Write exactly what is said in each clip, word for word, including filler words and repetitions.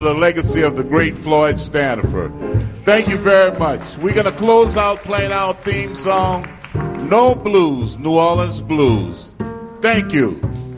The legacy of the great Floyd Standiford. Thank you very much. We're going to close out playing our theme song, No Blues, New Orleans Blues. Thank you.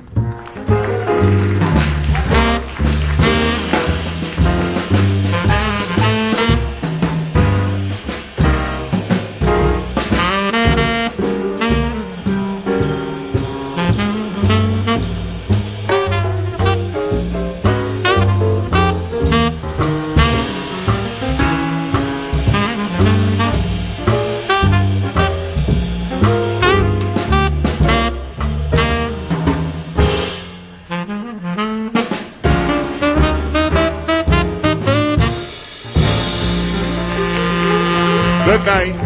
Good night.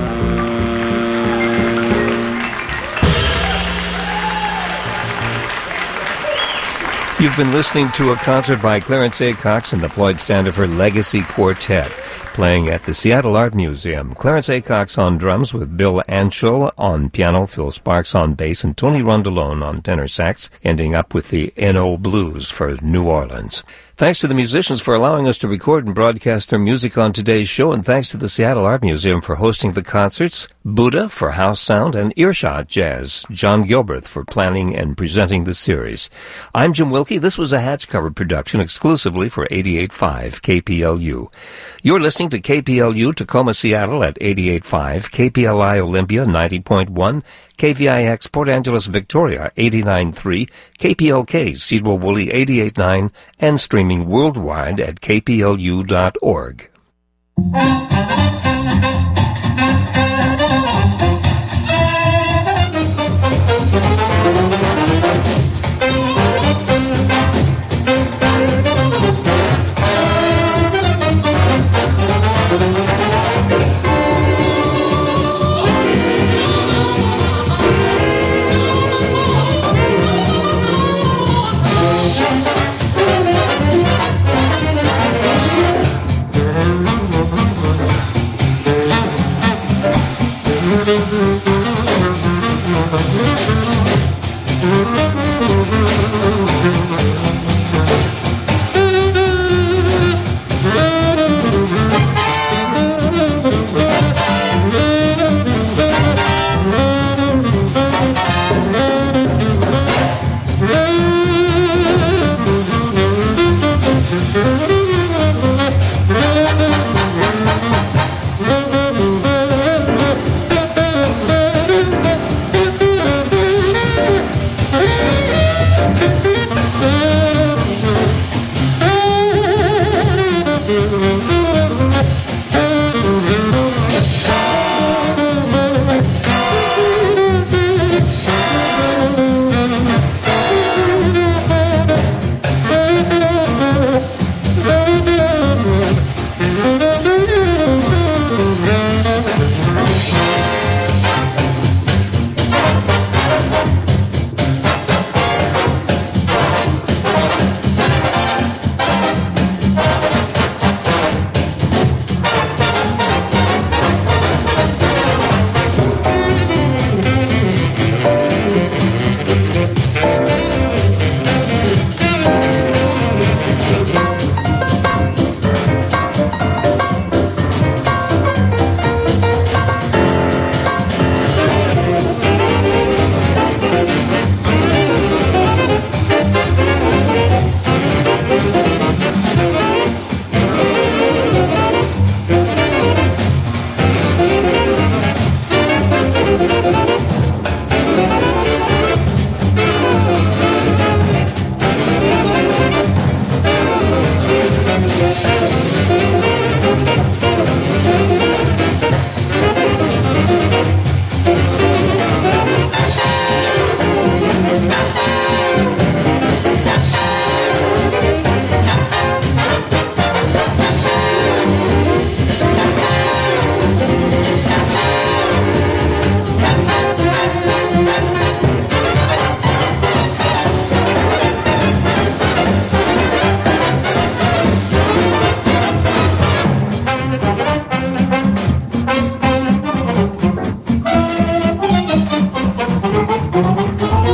You've been listening to a concert by Clarence A. Cox and the Floyd Standiford Legacy Quartet, playing at the Seattle Art Museum. Clarence A. Cox on drums with Bill Anschel on piano, Phil Sparks on bass, and Tony Rondalone on tenor sax, ending up with the N O Blues for New Orleans. Thanks to the musicians for allowing us to record and broadcast their music on today's show, and thanks to the Seattle Art Museum for hosting the concerts, Buddha for house sound, and Earshot Jazz, John Gilbert for planning and presenting the series. I'm Jim Wilkie. This was a Hatch Cover production exclusively for eighty-eight point five K P L U. You're listening to K P L U Tacoma, Seattle at eighty-eight point five, K P L I Olympia ninety point one, K V I X Port Angeles, Victoria eighty-nine point three, K P L K Cedarville Woolley eighty-eight point nine, and streaming worldwide at K P L U dot org.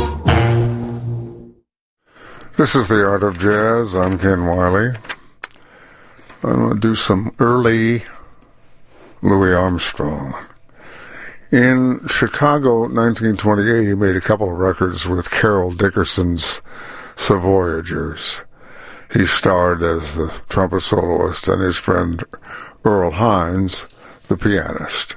This is The Art of Jazz. I'm Ken Wiley. I'm going to do some early Louis Armstrong. In Chicago, nineteen twenty-eight, he made a couple of records with Carol Dickerson's Savoyagers. He starred as the trumpet soloist and his friend Earl Hines, the pianist.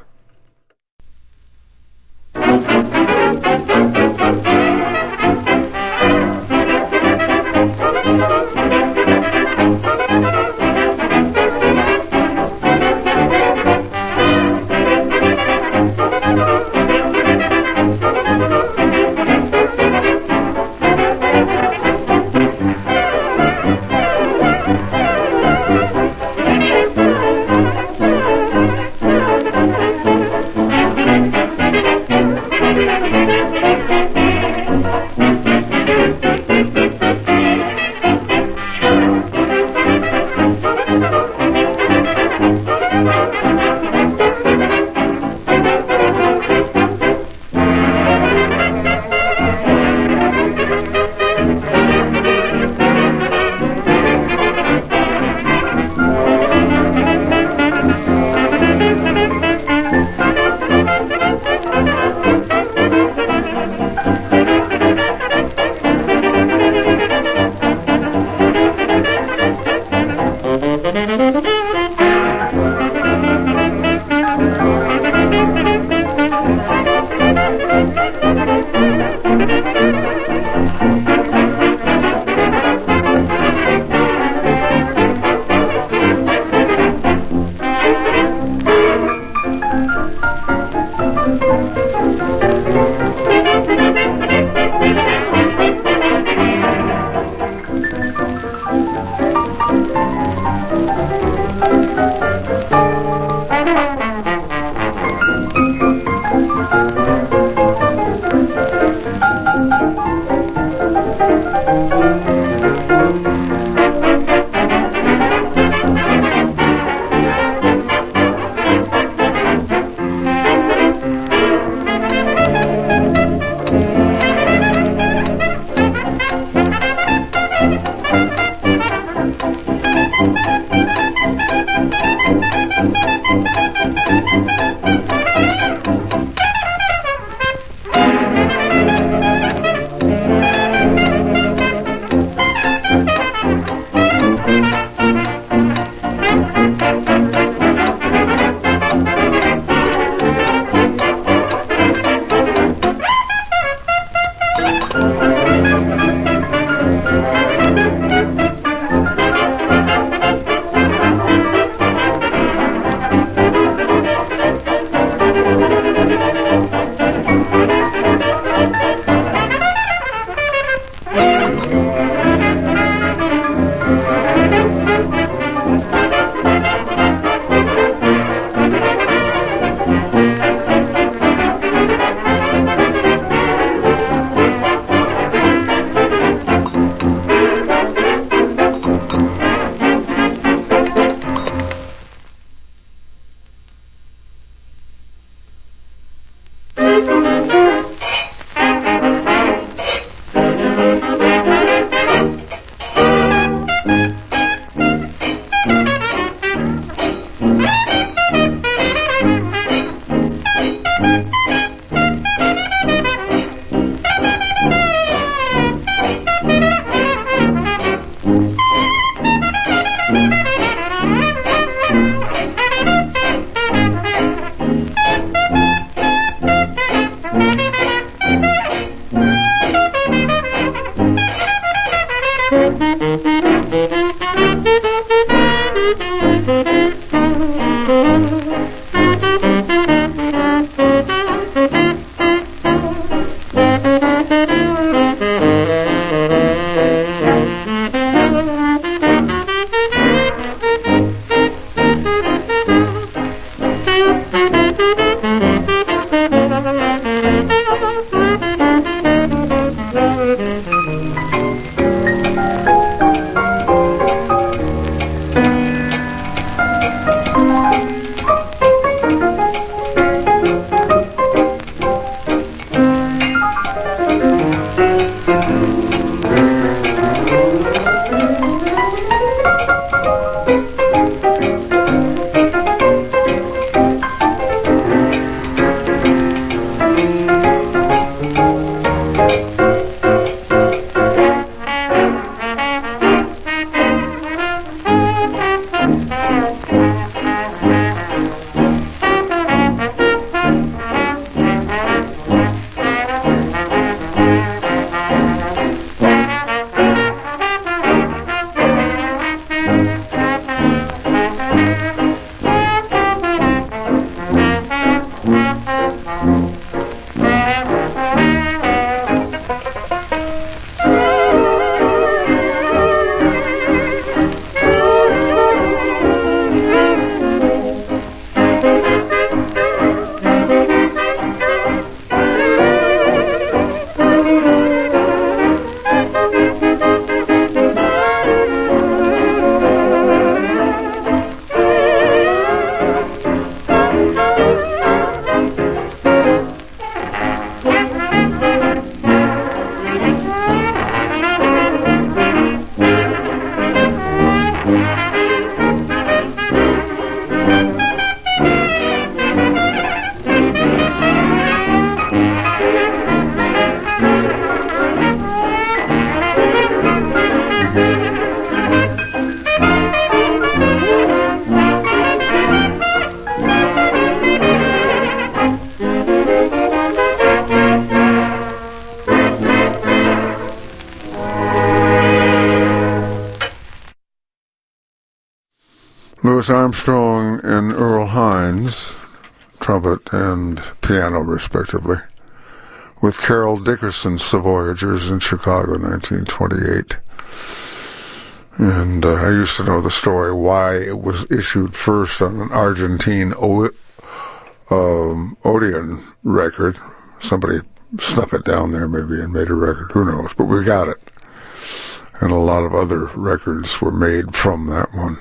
Louis Armstrong and Earl Hines, trumpet and piano respectively, with Carol Dickerson's The Voyagers in Chicago, nineteen twenty-eight. And uh, I used to know the story why it was issued first on an Argentine o- um, Odeon record. Somebody snuck it down there maybe and made a record, who knows, but we got it. And a lot of other records were made from that one.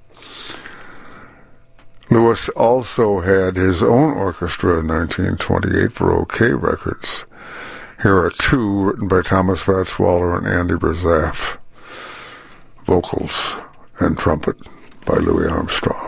Louis also had his own orchestra in nineteen twenty-eight for OK Records. Here are two written by Thomas Vatswaller and Andy Berzaf. Vocals and trumpet by Louis Armstrong.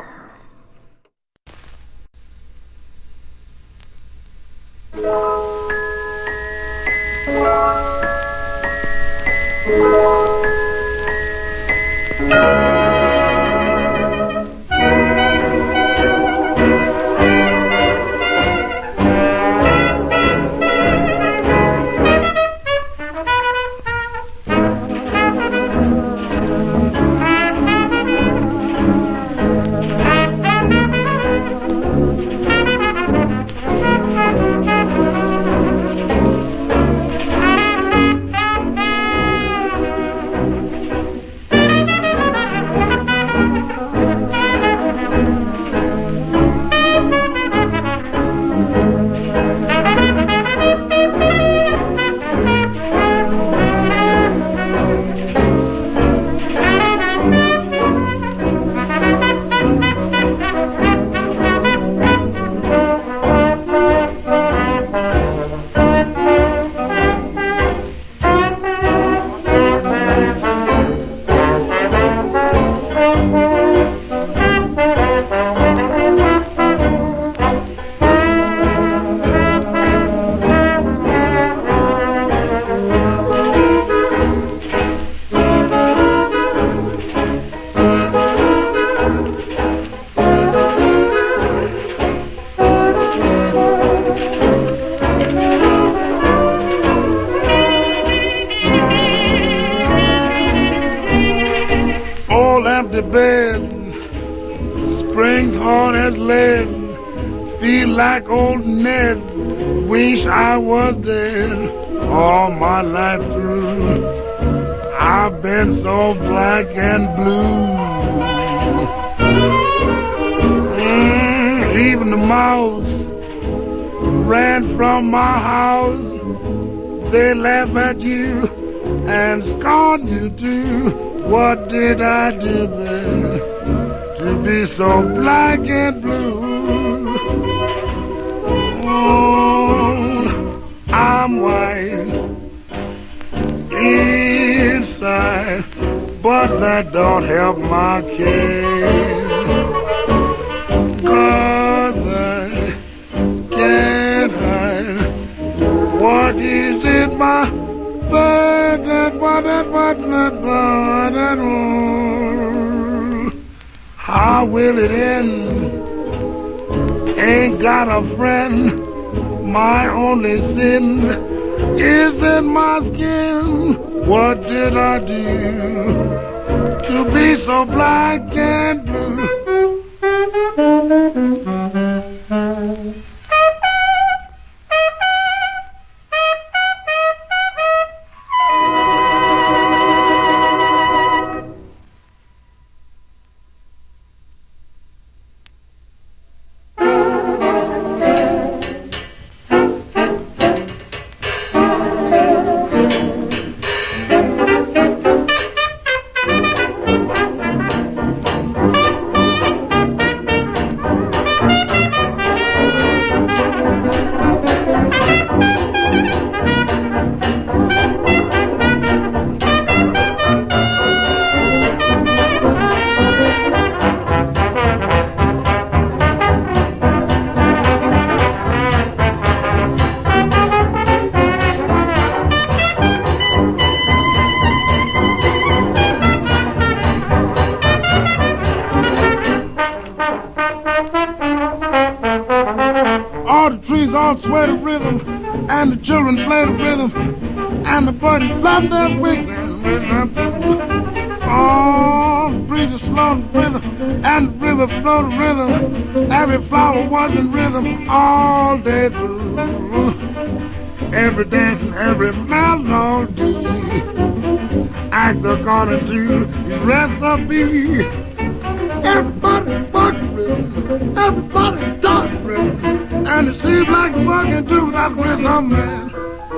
What did I do then to be so black and blue? Oh, I'm white inside, but that don't help my case. 'Cause I can't hide. What is it, my But that, but that, but that, but that, oh, how will it end? Ain't got a friend. My only sin is in my skin. What did I do to be so black and blue? Sway the rhythm, and the children play the rhythm, and the buddies love that wiggling rhythm. Oh, breathe breezes slowed rhythm, and the river flowed rhythm. Every flower was in rhythm all day through. Every dance and every melody act according to the recipe. Everybody works rhythm, everybody does rhythm, and it seems like working to that rhythm, man.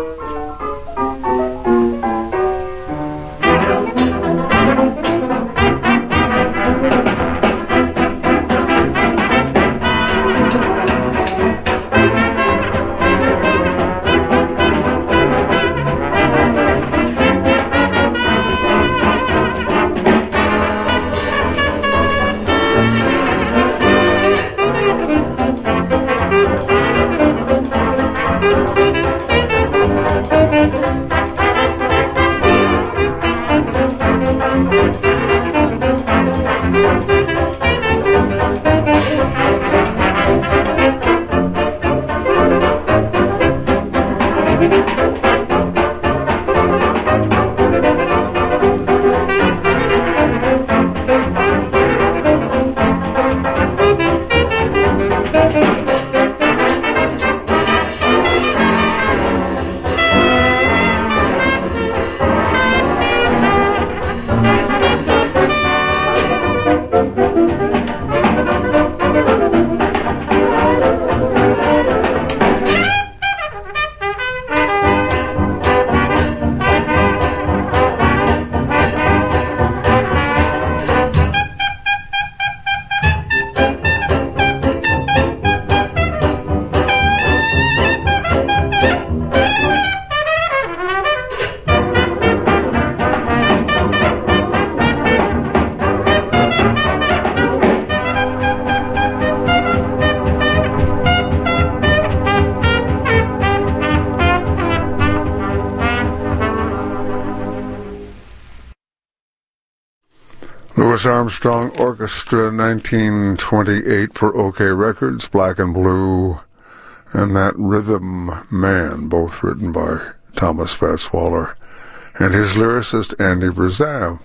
Louis Armstrong Orchestra, nineteen twenty-eight for OK Records, Black and Blue, and That Rhythm Man, both written by Thomas Fats Waller and his lyricist Andy Brazow.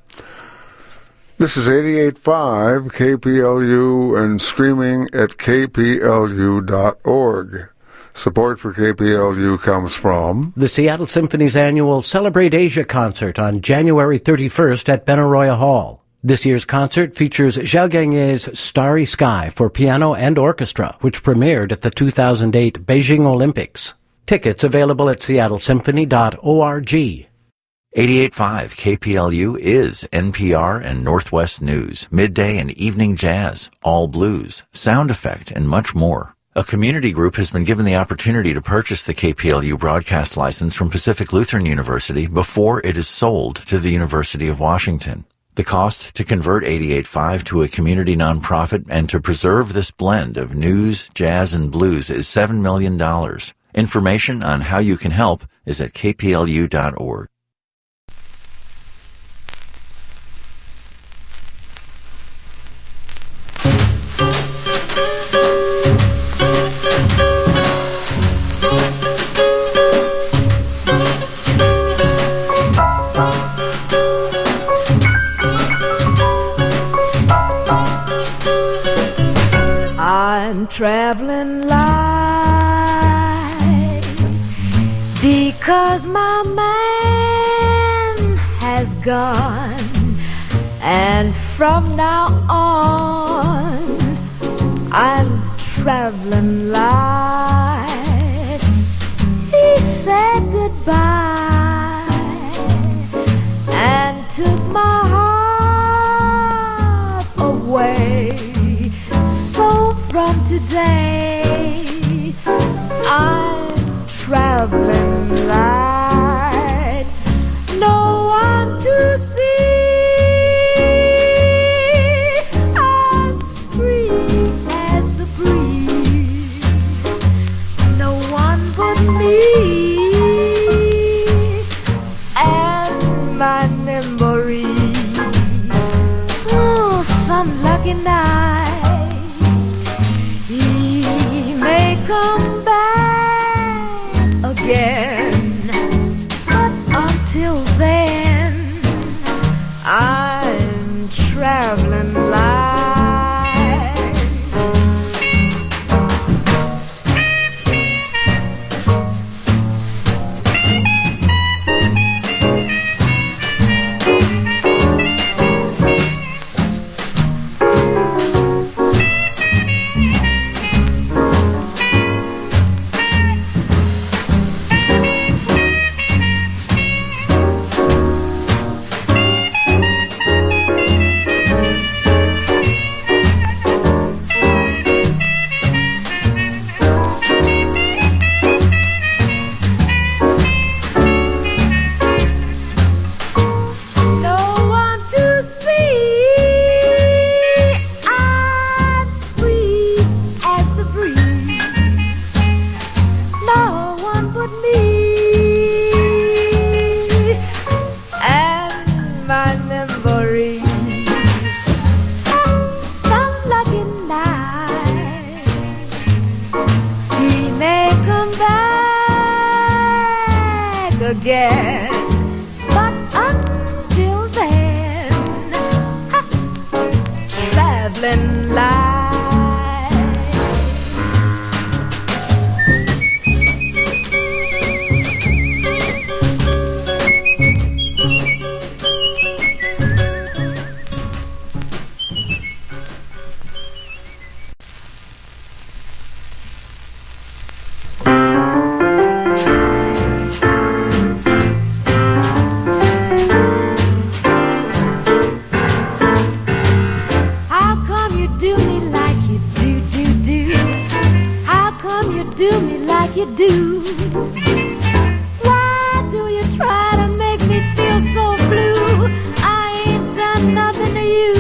This is eighty-eight point five K P L U and streaming at k p l u dot org. Support for K P L U comes from the Seattle Symphony's annual Celebrate Asia concert on January thirty-first at Benaroya Hall. This year's concert features Zhao Gangye's Starry Sky for piano and orchestra, which premiered at the two thousand eight Beijing Olympics. Tickets available at seattle symphony dot org. eighty-eight point five K P L U is N P R and Northwest News, midday and evening jazz, all blues, sound effect, and much more. A community group has been given the opportunity to purchase the K P L U broadcast license from Pacific Lutheran University before it is sold to the University of Washington. The cost to convert eighty-eight point five to a community nonprofit and to preserve this blend of news, jazz, and blues is seven million dollars. Information on how you can help is at k p l u dot org. I'm traveling light because my man has gone, and from now on I'm traveling light. He said goodbye and took my heart away. So from today, I'm traveling light. No one to see. I'm free as the breeze. No one but me and my memories. Oh, some lucky night he may come back again, but until then I'm traveling. again. But until then, ha, traveling light. You do. Why do you try to make me feel so blue? I ain't done nothing to you.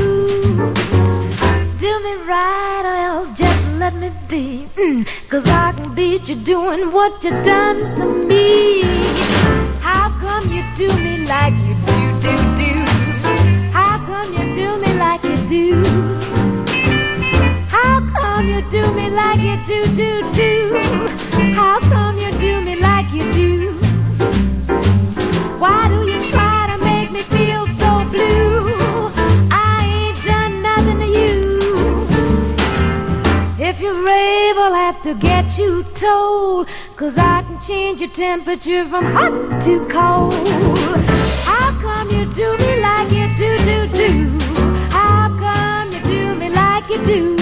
Do me right or else just let me be. Mm, Cause I can beat you doing what you done to me. How come you do me like you do, do, do? How come you do me like you do? How come you do me like you do, do, do? How come you do me like you do? Why do you try to make me feel so blue? I ain't done nothing to you. If you're able, I'll have to get you told, cause I can change your temperature from hot to cold. How come you do me like you do, do, do? How come you do me like you do?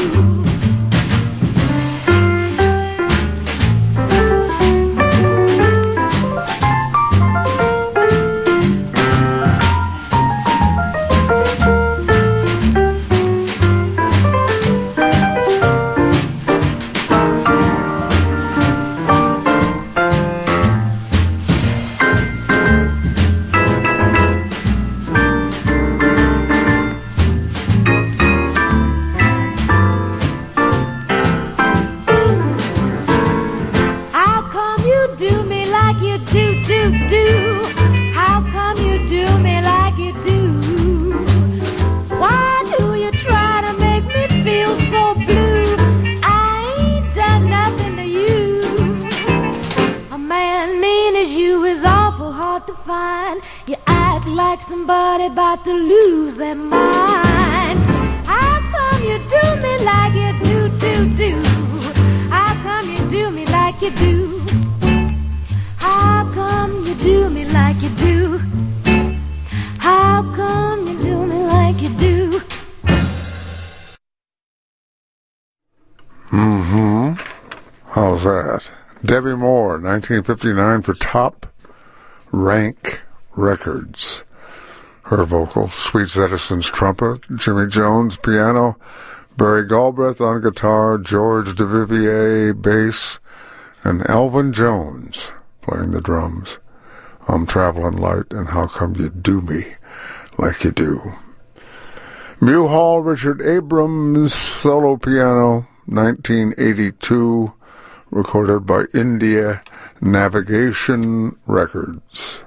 Somebody about to lose their mind. How come you do me like you do, do, do? How come you do me like you do? How come you do me like you do? How come you do me like you do? Mm-hmm. How's that? Debbie Moore, nineteen fifty-nine for Top Rank Records. Her vocals, Sweet Edison's trumpet, Jimmy Jones piano, Barry Galbraith on guitar, George DeVivier bass, and Elvin Jones playing the drums. I'm Traveling Light, and How Come You Do Me Like You Do. Mew Hall, Richard Abrams, solo piano, nineteen eighty-two, recorded by India Navigation Records.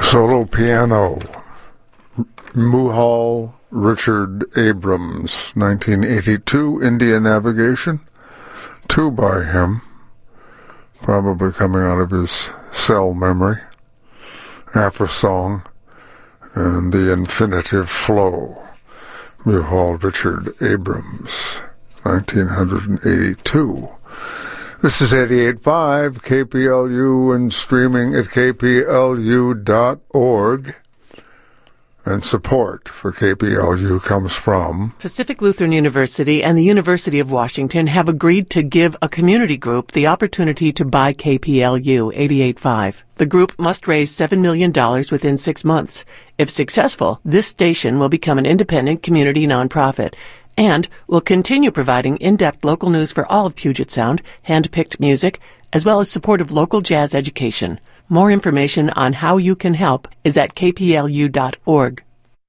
Solo piano, Muhal Richard Abrams, nineteen eighty-two, India Navigation, two by him, probably coming out of his cell memory, Afro Song, and the Infinitive Flow, Muhal Richard Abrams, nineteen eighty-two. This is eighty-eight point five K P L U and streaming at k p l u dot org. And support for K P L U comes from Pacific Lutheran University and the University of Washington have agreed to give a community group the opportunity to buy K P L U eighty-eight point five. The group must raise seven million dollars within six months. If successful, this station will become an independent community nonprofit and will continue providing in-depth local news for all of Puget Sound, hand-picked music, as well as support of local jazz education. More information on how you can help is at k p l u dot org.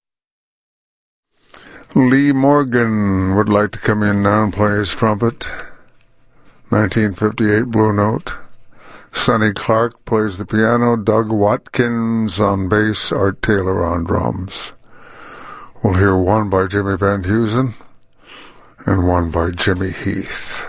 Lee Morgan would like to come in now and play his trumpet. nineteen fifty-eight Blue Note. Sonny Clark plays the piano. Doug Watkins on bass. Art Taylor on drums. We'll hear one by Jimmy Van Heusen and one by Jimmy Heath.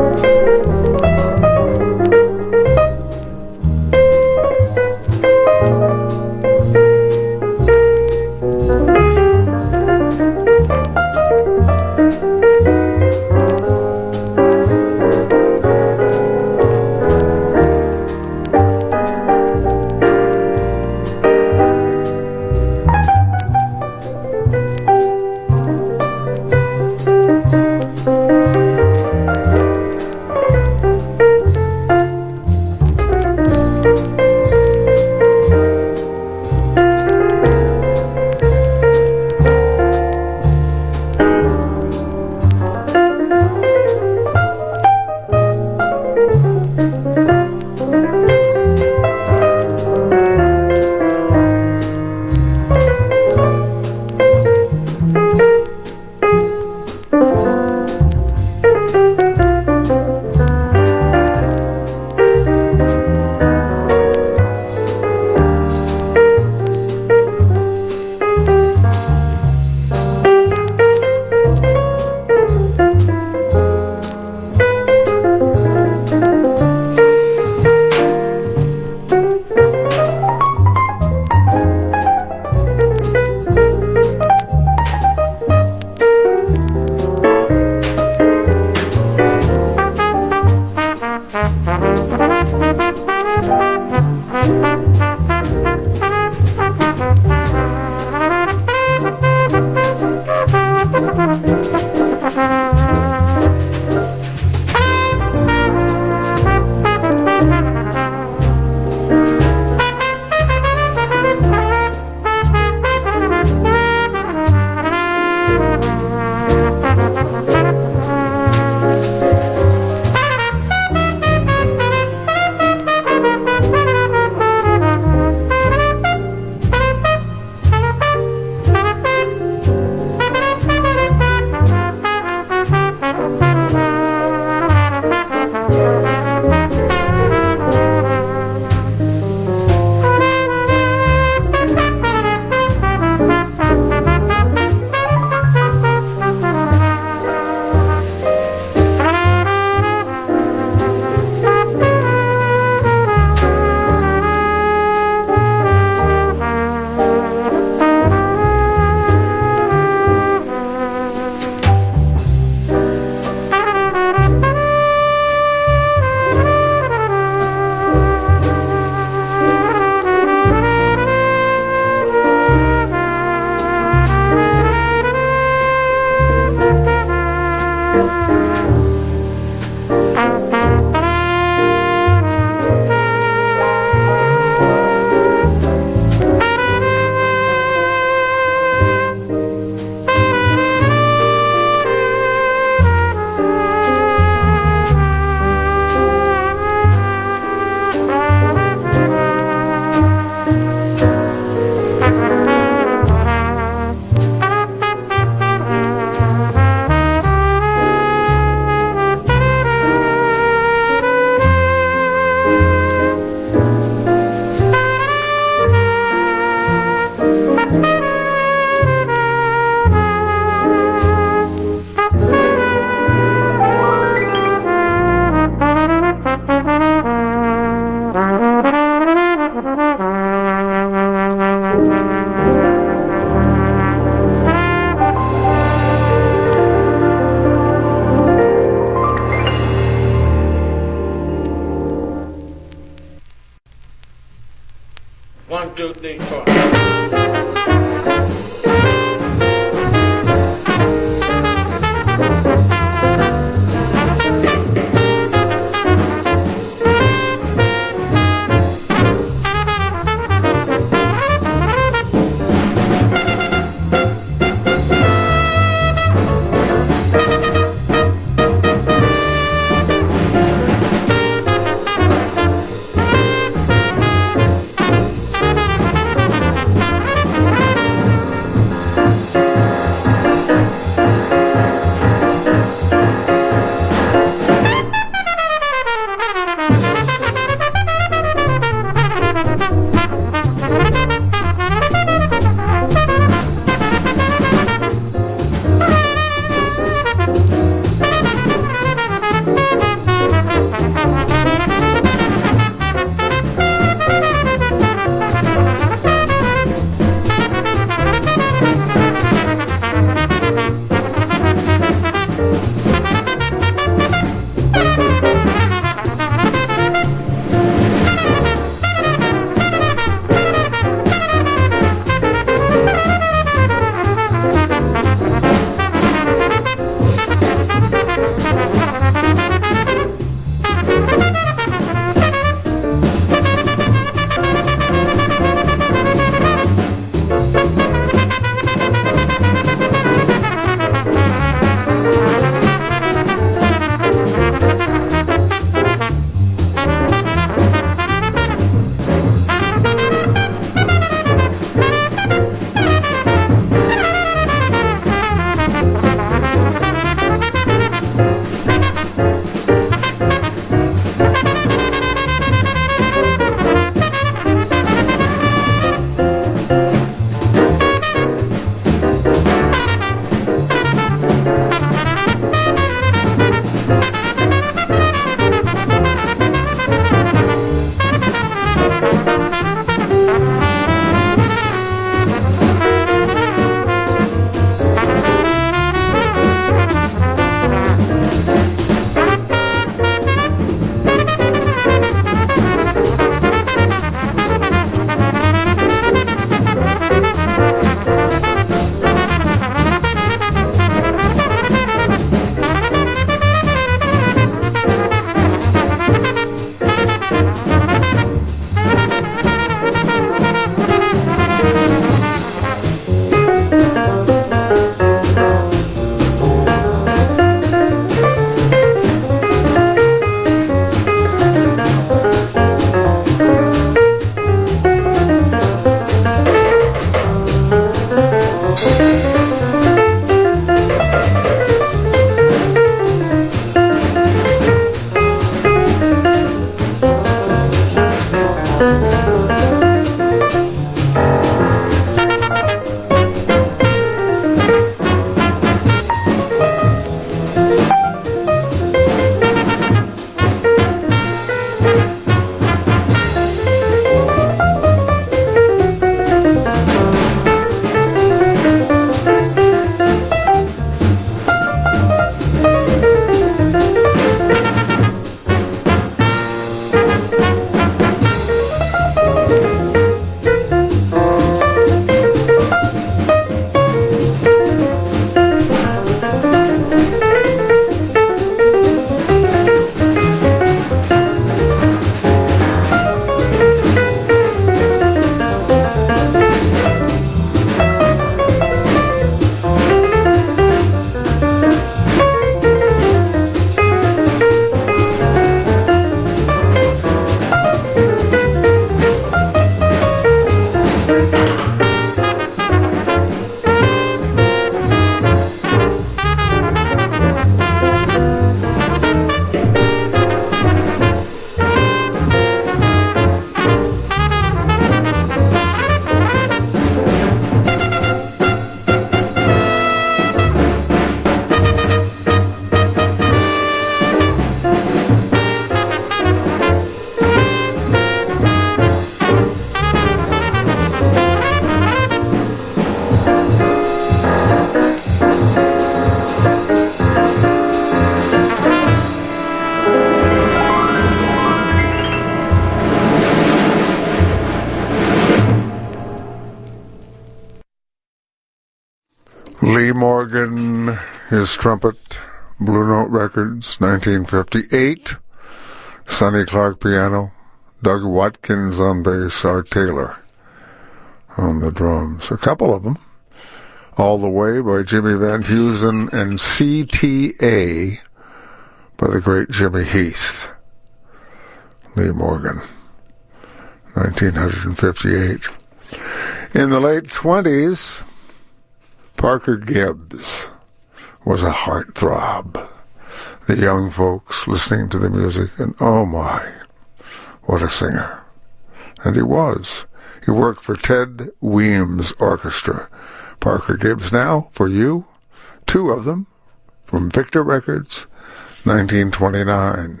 Morgan, his trumpet, Blue Note Records, nineteen fifty-eight. Sonny Clark piano, Doug Watkins on bass, Art Taylor on the drums. A couple of them. All the Way by Jimmy Van Heusen, and C T A by the great Jimmy Heath. Lee Morgan, nineteen fifty-eight. In the late twenties, Parker Gibbs was a heartthrob. The young folks listening to the music, and oh my, what a singer. And he was. He worked for Ted Weems Orchestra. Parker Gibbs now, for you, two of them, from Victor Records, nineteen twenty-nine.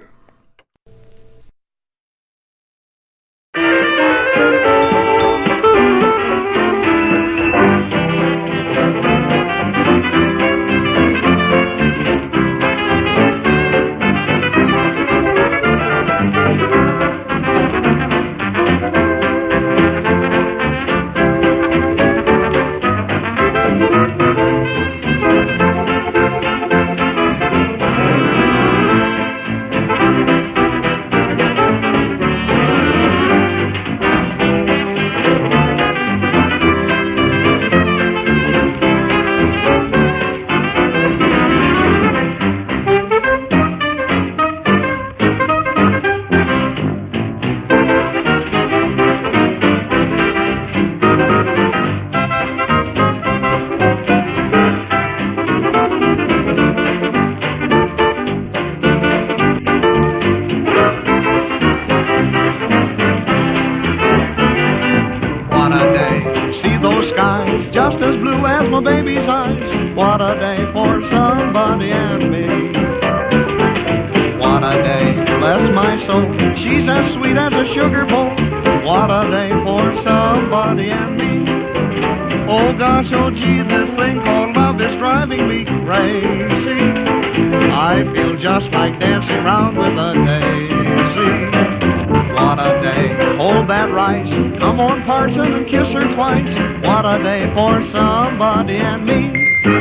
What a day for somebody and me. What a day, bless my soul. She's as sweet as a sugar bowl. What a day for somebody and me. Oh gosh, oh gee, this thing called love is driving me crazy. I feel just like dancing round with a daisy. What a day, hold that rice. Come on, Parson, and kiss her twice. What a day for somebody and me.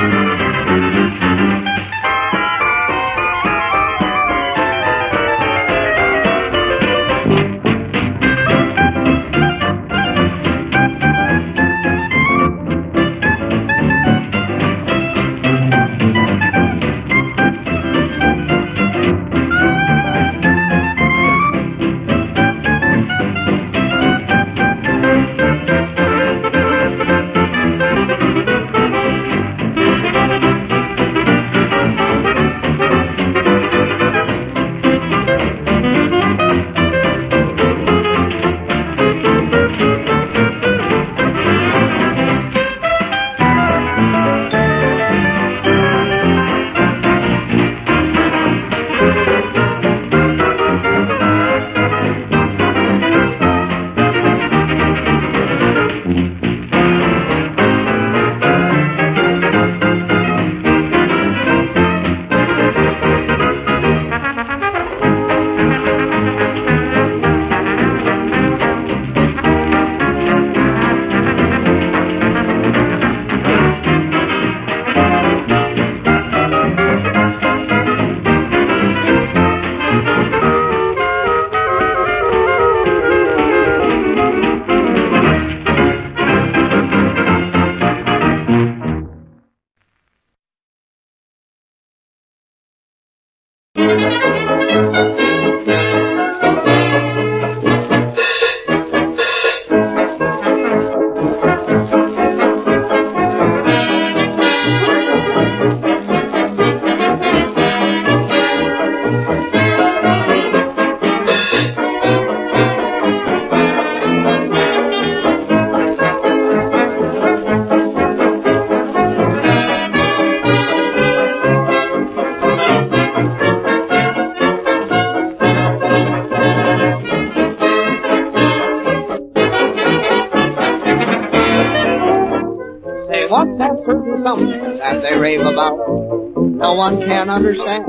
That they rave about, no one can understand.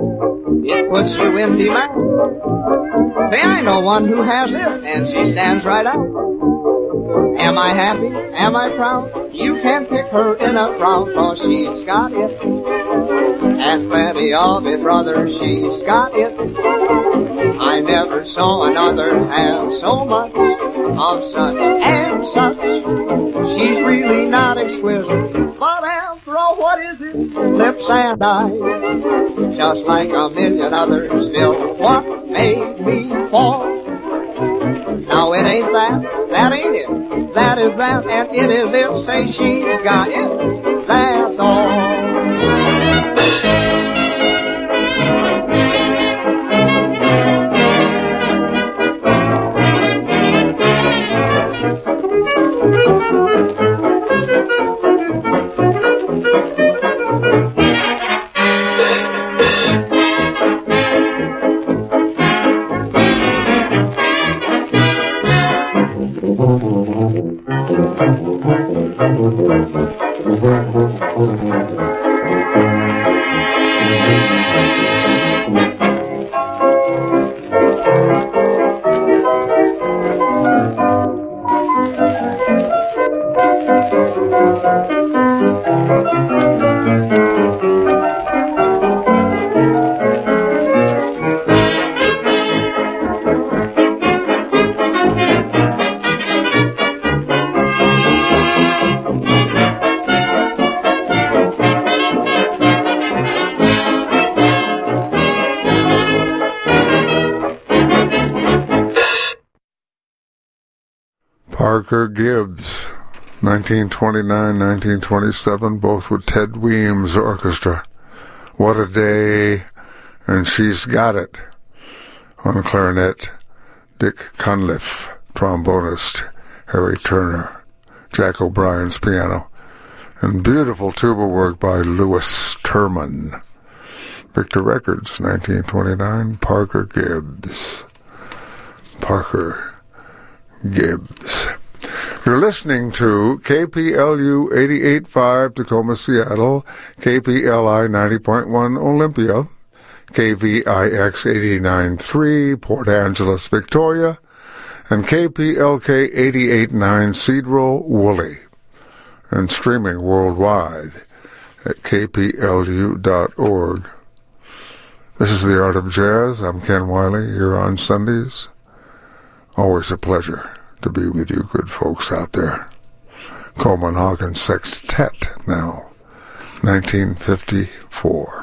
It puts you in demand. Say, I know one who has it, and she stands right out. Am I happy? Am I proud? You can't pick her in a crowd, 'cause she's got it. And plenty of it, brother, she's got it. I never saw another have so much of such and such. She's really not exquisite, but after all, what is it? Lips and eyes, just like a million others still. What made me fall? Now it ain't that, that ain't it. That is that, and it is it. Say she's got it, that's all. Parker Gibbs, nineteen twenty-nine, nineteen twenty-seven, both with Ted Weems Orchestra. What a Day, and She's Got It. On clarinet, Dick Cunliffe, trombonist, Harry Turner, Jack O'Brien's piano, and beautiful tuba work by Louis Terman. Victor Records, nineteen twenty-nine, Parker Gibbs. Parker Gibbs. You're listening to K P L U eighty-eight point five Tacoma, Seattle, K P L I ninety point one Olympia, K V I X eighty-nine point three Port Angeles, Victoria, and K P L K eighty-eight point nine Cedro, Woolley, and streaming worldwide at K P L U dot org. This is The Art of Jazz. I'm Ken Wiley, here on Sundays. Always a pleasure to be with you good folks out there. Coleman Hawkins Sextet now, nineteen fifty-four.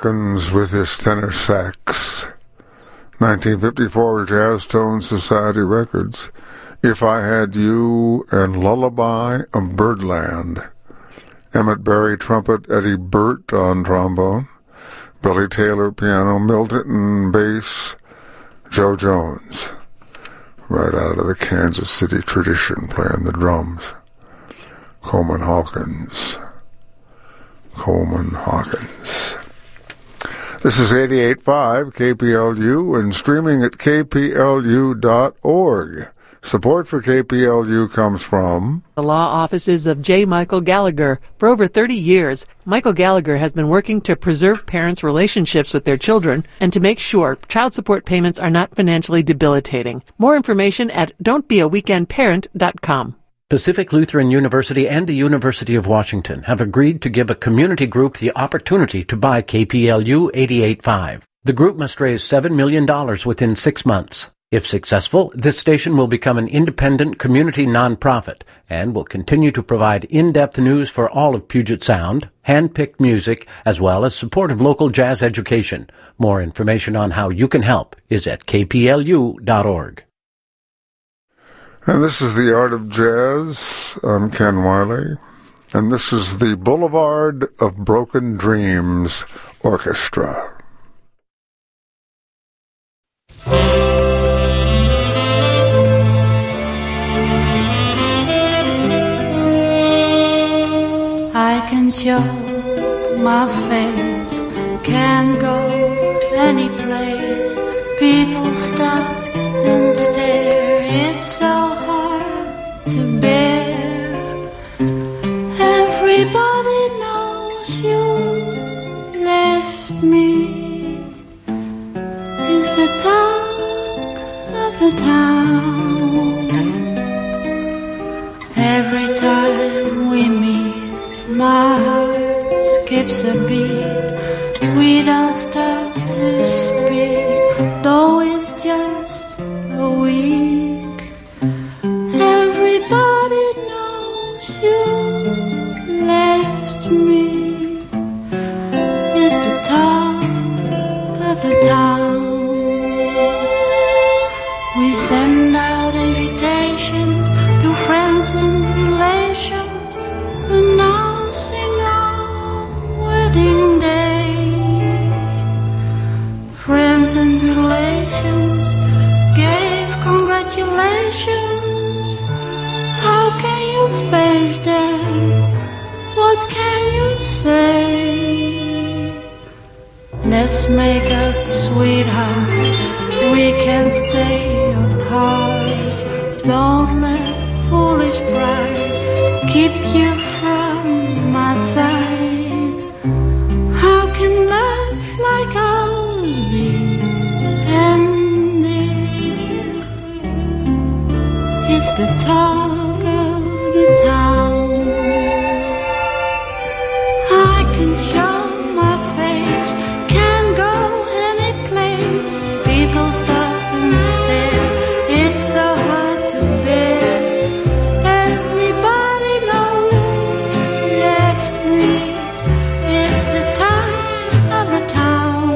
Hawkins with his tenor sax. nineteen fifty-four, Jazz Tone Society Records. If I Had You and Lullaby of Birdland. Emmett Berry trumpet, Eddie Burt on trombone. Billy Taylor piano, Milton bass, Joe Jones. Right out of the Kansas City tradition, playing the drums. Coleman Hawkins. Coleman Hawkins. This is eighty-eight point five K P L U and streaming at K P L U dot org. Support for K P L U comes from the law offices of J. Michael Gallagher. For over thirty years, Michael Gallagher has been working to preserve parents' relationships with their children and to make sure child support payments are not financially debilitating. More information at don't be a weekend parent dot com. Pacific Lutheran University and the University of Washington have agreed to give a community group the opportunity to buy K P L U eighty-eight point five. The group must raise seven million dollars within six months. If successful, this station will become an independent community nonprofit and will continue to provide in-depth news for all of Puget Sound, hand-picked music, as well as support of local jazz education. More information on how you can help is at K P L U dot org. And this is The Art of Jazz. I'm Ken Wiley. And this is the Boulevard of Broken Dreams Orchestra. I can show my face, can go any place. People stop and stare, it's so hard to bear. Everybody knows you left me. Is the talk of the town. Every time we meet, my heart skips a beat. We don't stop to speak, though it's just a week. Everybody knows you left me. It's the talk of the town. We send out invitations to friends and relations, and now wedding day. Friends and relations gave congratulations. How can you face them? What can you say? Let's make up, sweetheart. We can stay apart. Don't let foolish pride keep you from my side. How can love like ours be ended? It's the talk of the town. I can show my face, can go any place. People stop and stare, it's so hard to bear. Everybody knows you left me. It's the talk of the town.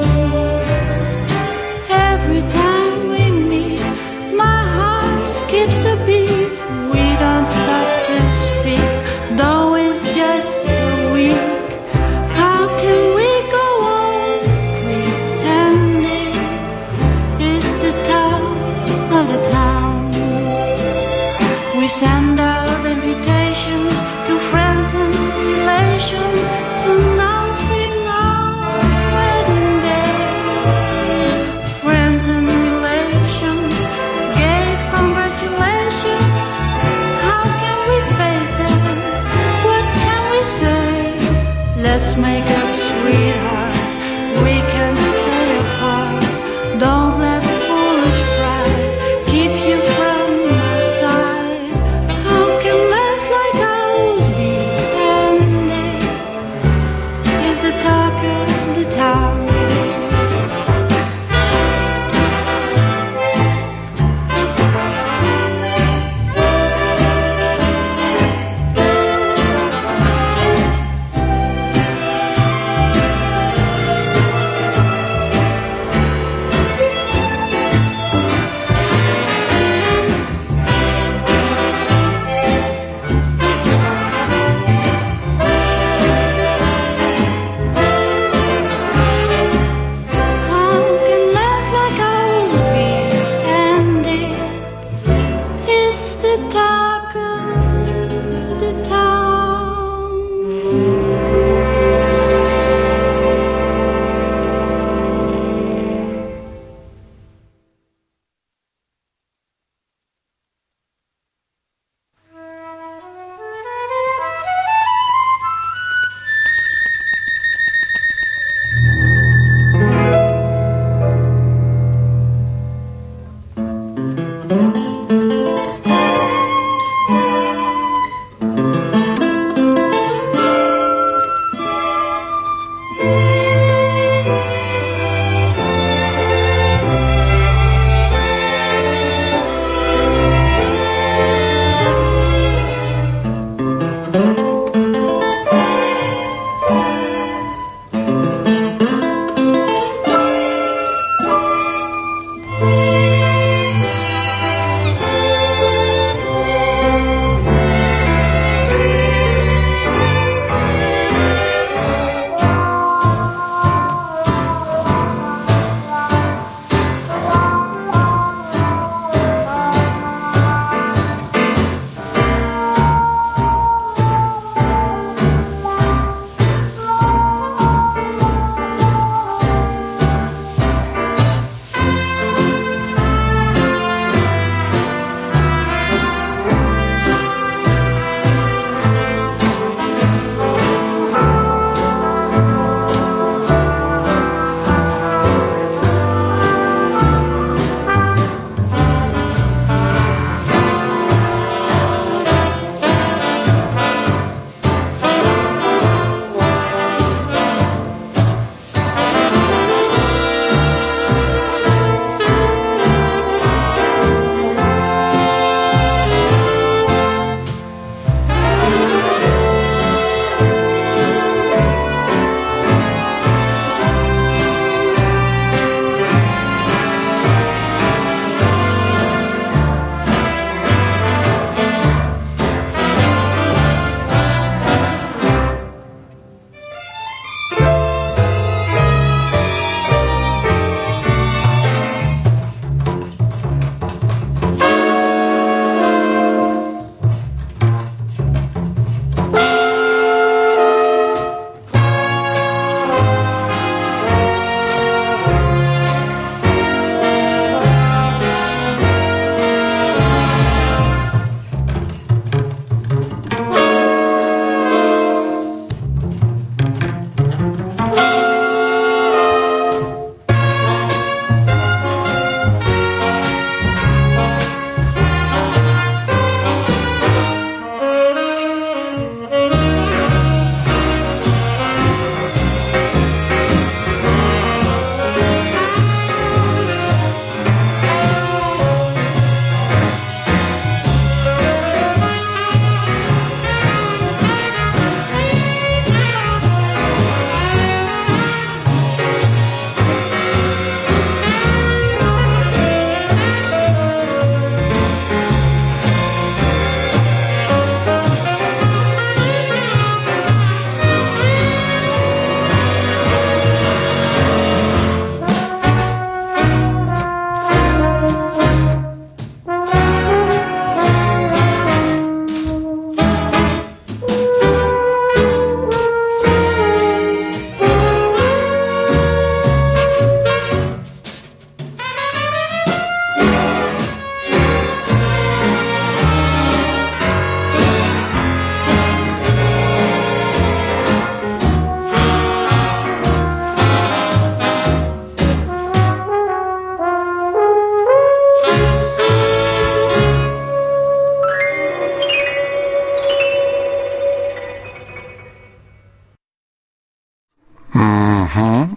Every time we meet, my heart skips a beat. We don't stop to speak, though it's just a week. How can we go on pretending? It's the talk of the town. We send out invitations to friends and relations, announcing our wedding day. Friends and relations gave congratulations. How can we face them? What can we say? Let's make up, sweetheart. We can stay apart. Don't let foolish pride keep you from my side. How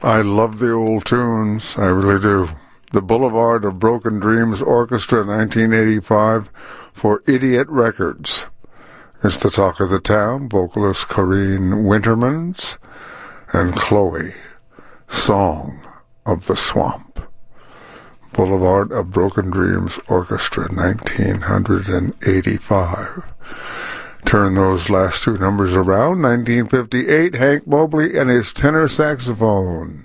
I love the old tunes. I really do. The Boulevard of Broken Dreams Orchestra, nineteen eighty-five, for Idiot Records. It's the talk of the town, vocalist Corrine Wintermans, and Chloe, Song of the Swamp. Boulevard of Broken Dreams Orchestra, nineteen eighty-five. Turn those last two numbers around. nineteen fifty-eight, Hank Mobley and his tenor saxophone.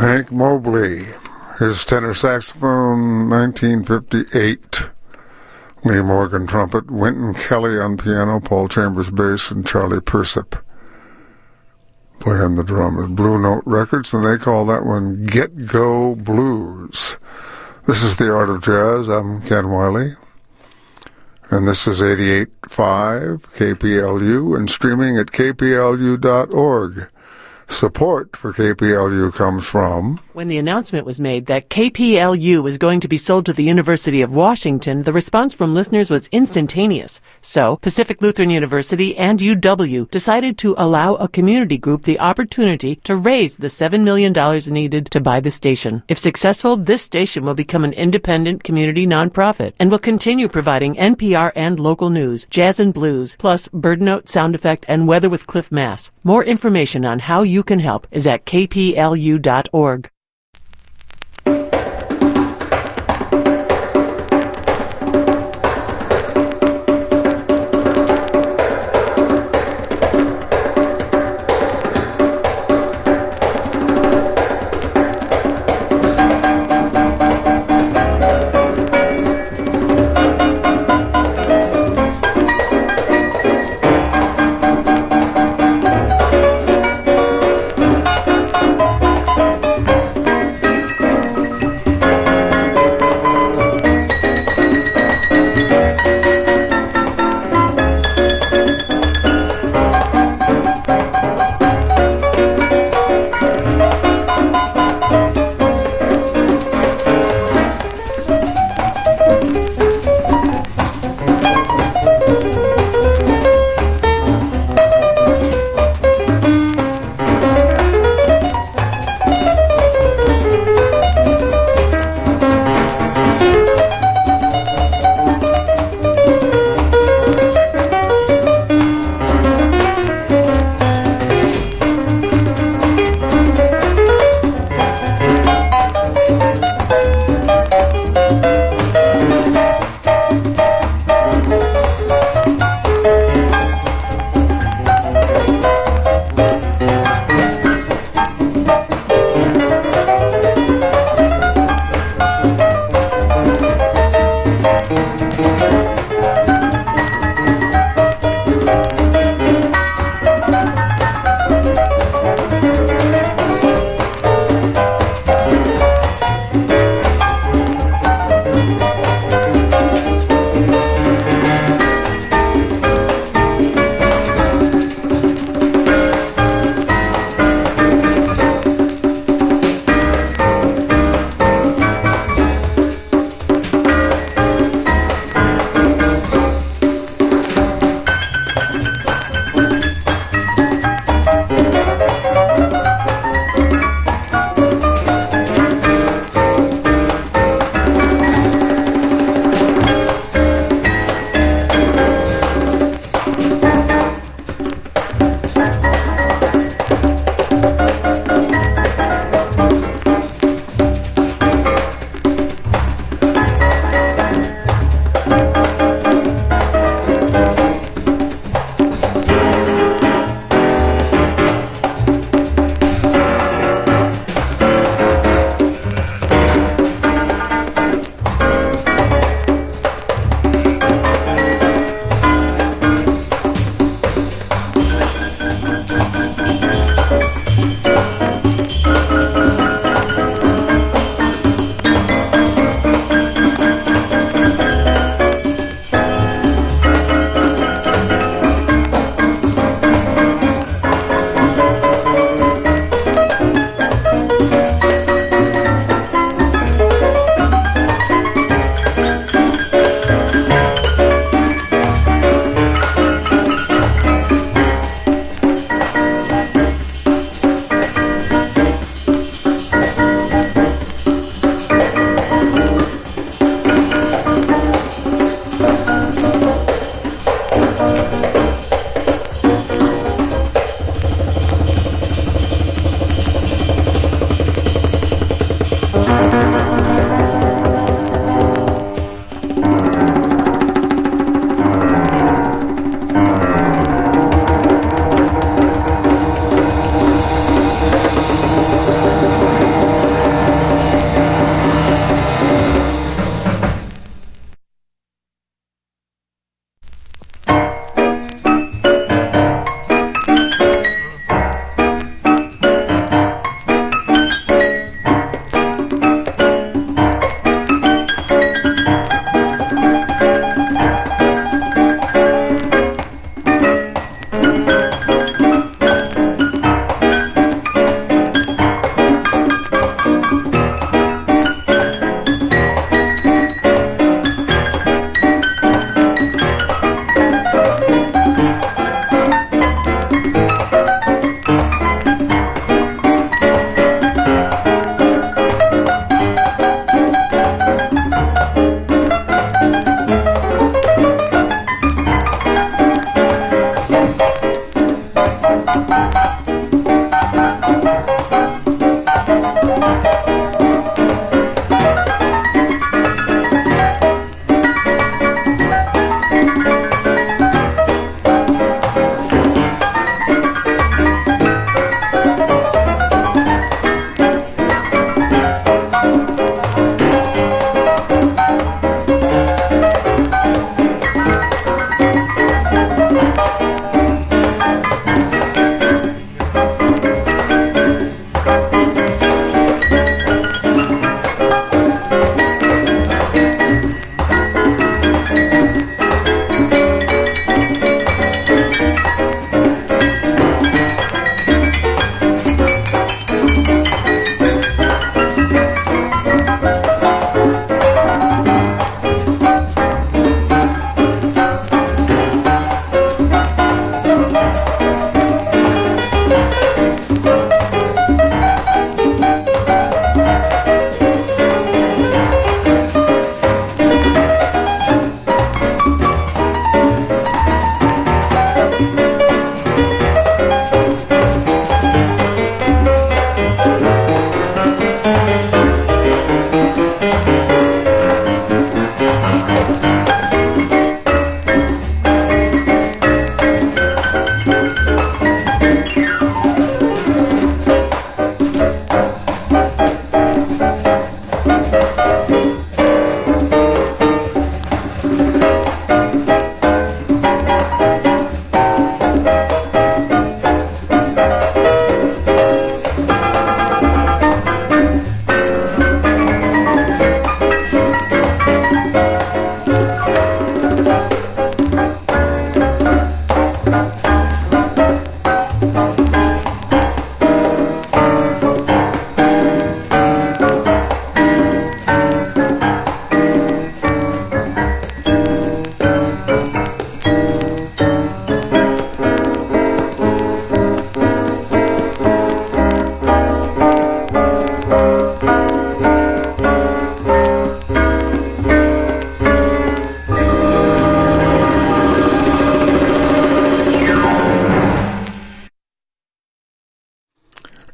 Hank Mobley, his tenor saxophone, nineteen fifty-eight. Lee Morgan trumpet, Wynton Kelly on piano, Paul Chambers bass, and Charlie Persip playing the drums. Blue Note Records, and they call that one Get Go Blues. This is The Art of Jazz. I'm Ken Wiley, and this is eighty-eight point five K P L U and streaming at K P L U dot org. Support for K P L U comes from... When the announcement was made that K P L U was going to be sold to the University of Washington, the response from listeners was instantaneous. So, Pacific Lutheran University and U W decided to allow a community group the opportunity to raise the seven million dollars needed to buy the station. If successful, this station will become an independent community nonprofit and will continue providing N P R and local news, jazz and blues, plus Bird Note, Sound Effect, and Weather with Cliff Mass. More information on how you can help is at K P L U dot org.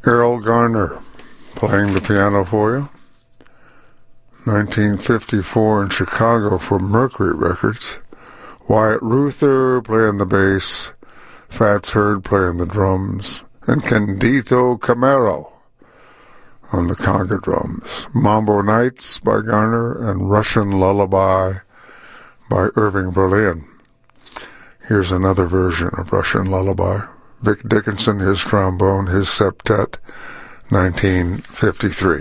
Errol Garner playing the piano for you. nineteen fifty-four in Chicago for Mercury Records. Wyatt Ruther playing the bass, Fats Hurd playing the drums, and Candido Camero on the conga drums. Mambo Nights by Garner and Russian Lullaby by Irving Berlin. Here's another version of Russian Lullaby. Vic Dickinson, his trombone, his septet, nineteen fifty-three.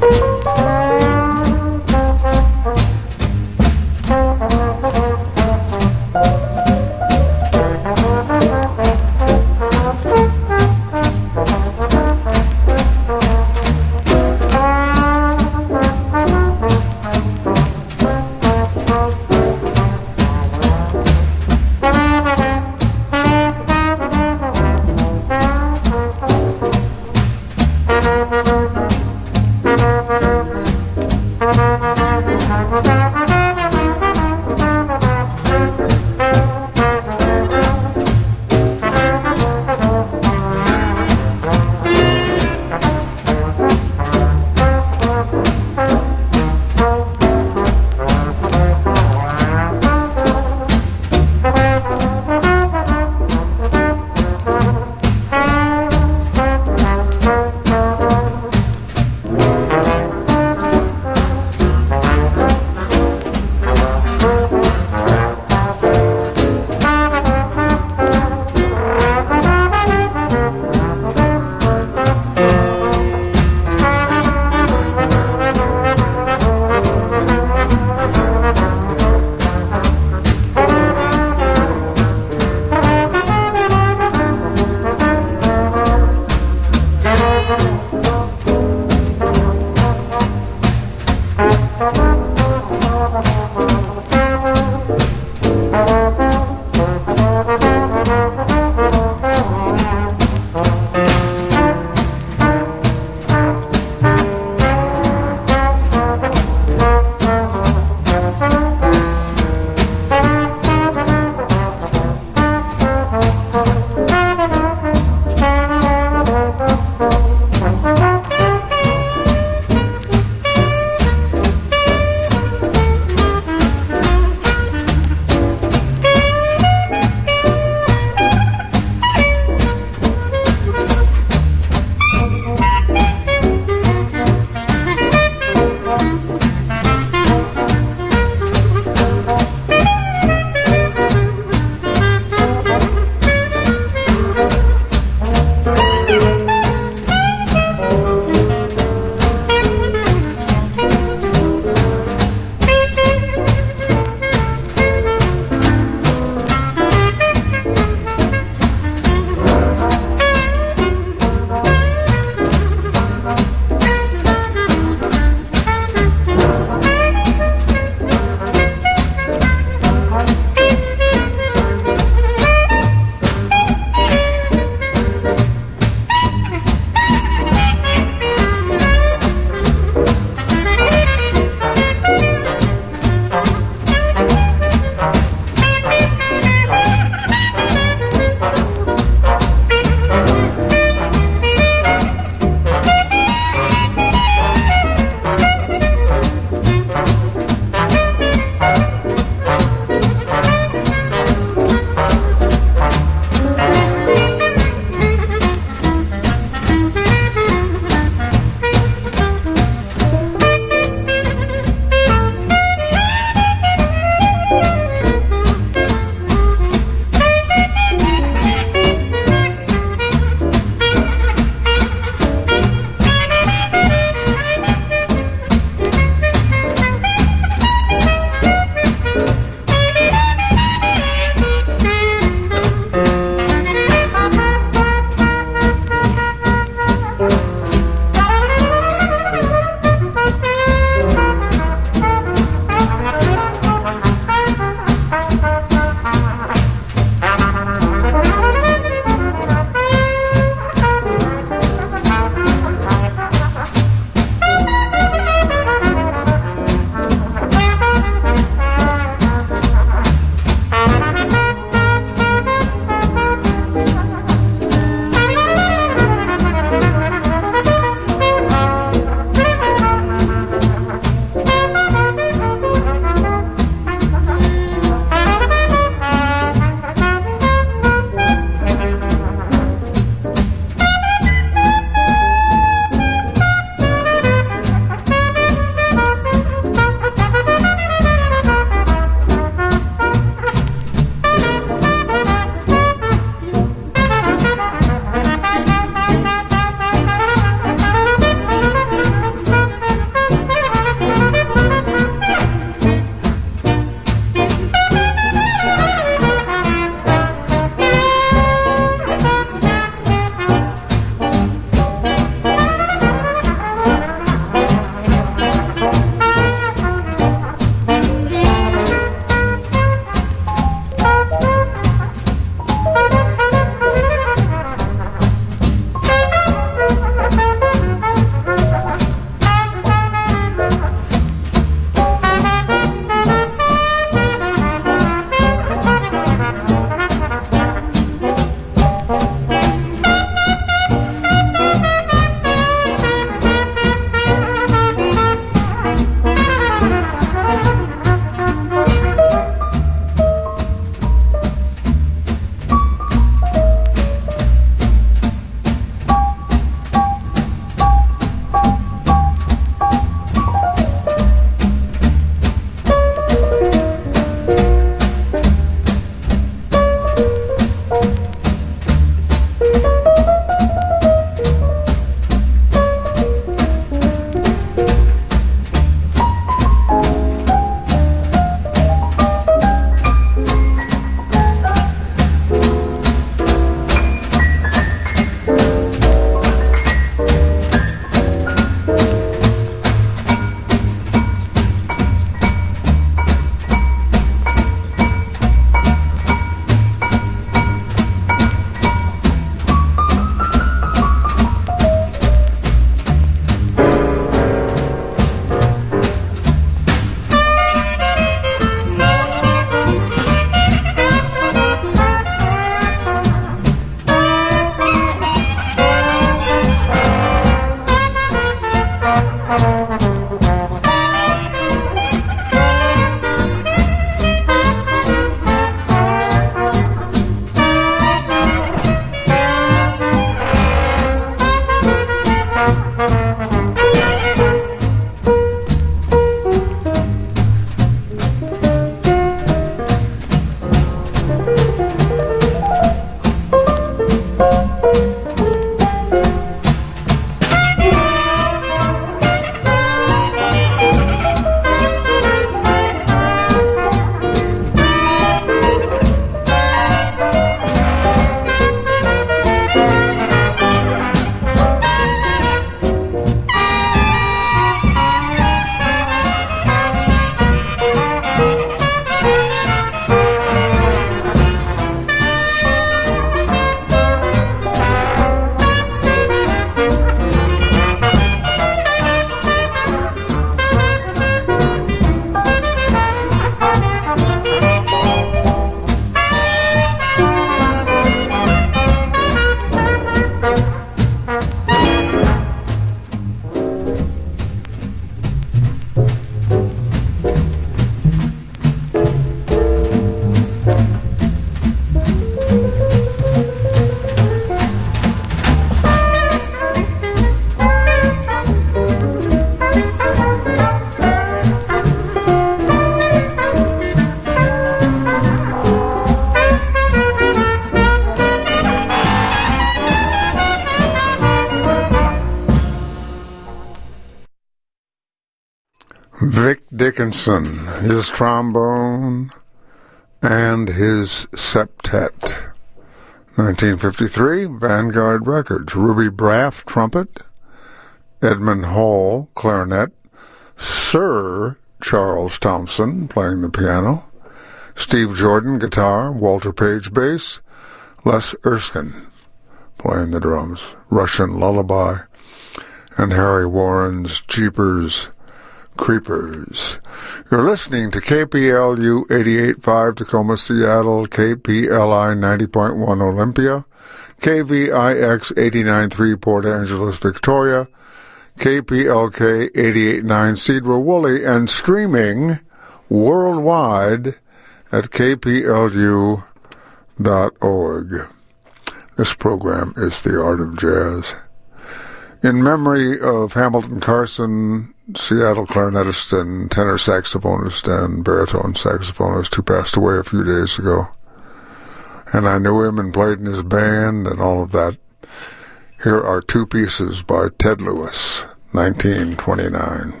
Dickinson, his trombone, and his septet. nineteen fifty-three, Vanguard Records. Ruby Braff, trumpet. Edmund Hall, clarinet. Sir Charles Thompson, playing the piano. Steve Jordan, guitar. Walter Page, bass. Les Erskine, playing the drums. Russian Lullaby. And Harry Warren's Jeepers Creepers. You're listening to K P L U eighty-eight point five Tacoma, Seattle, K P L I ninety point one Olympia, K V I X eighty-nine point three Port Angeles, Victoria, K P L K eighty-eight point nine Cedar Woolley, and streaming worldwide at K P L U dot org. This program is The Art of Jazz. In memory of Hamilton Carson, Seattle clarinetist and tenor saxophonist and baritone saxophonist who passed away a few days ago. And I knew him and played in his band and all of that. Here are two pieces by Ted Lewis, nineteen twenty-nine.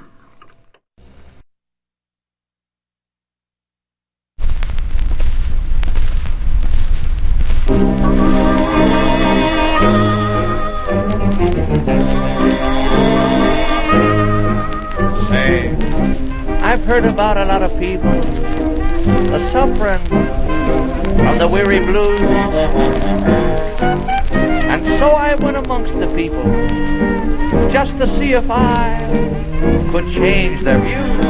Say, I've heard about a lot of people, the suffering from the weary blues, and so I went amongst the people just to see if I could change their views.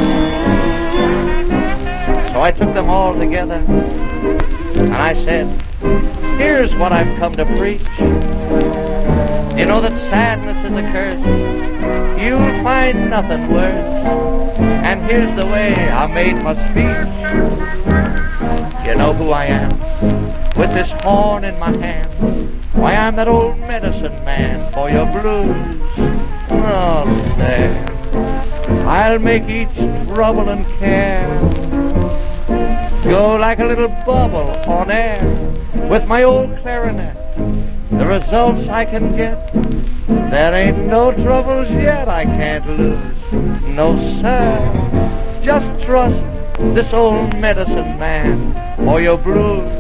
So I took them all together and I said, here's what I've come to preach. You know that sadness is a curse. You'll find nothing worse. And here's the way I made my speech. You know who I am, with this horn in my hand. Why, I'm that old medicine man for your blues. Oh, say, I'll make each trouble and care go like a little bubble on air. With my old clarinet, the results I can get, there ain't no troubles yet I can't lose. No, sir, just trust this old medicine man for your blues.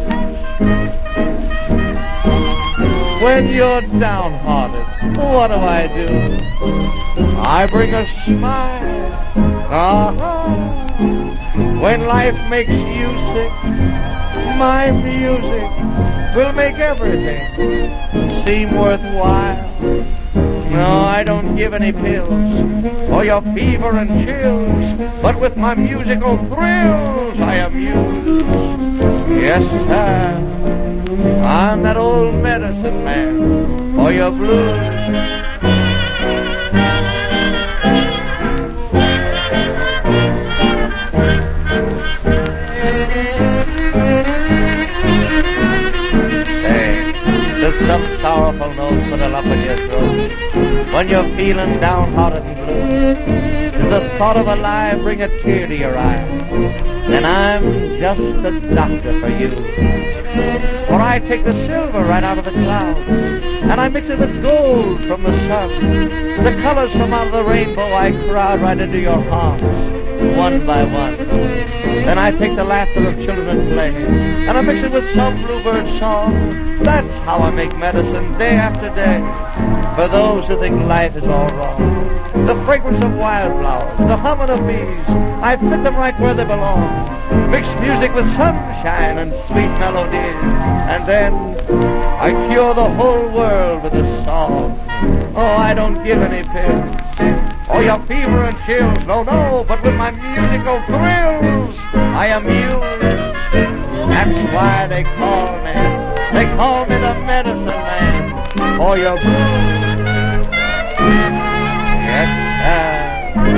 When you're downhearted, what do I do? I bring a smile. Uh-huh. When life makes you sick, my music will make everything seem worthwhile. No, I don't give any pills for your fever and chills, but with my musical thrills I amuse. Yes, sir, I'm that old medicine man for your blues. Some sorrowful notes for the lump in your throat when you're feeling downhearted and blue. Does the thought of a lie bring a tear to your eye? Then I'm just the doctor for you. For I take the silver right out of the clouds and I mix it with gold from the sun. The colors from out of the rainbow I crowd right into your arms, one by one. Then I take the laughter of children at play and I mix it with some bluebird song. That's how I make medicine day after day for those who think life is all wrong. The fragrance of wildflowers, the humming of bees, I fit them right where they belong. Mix music with sunshine and sweet melodies, and then I cure the whole world with a song. Oh, I don't give any pills or your fever and chills, no, no, but with my musical thrills I amuse. That's why they call me, they call me the medicine man for your blues. Yes, sir.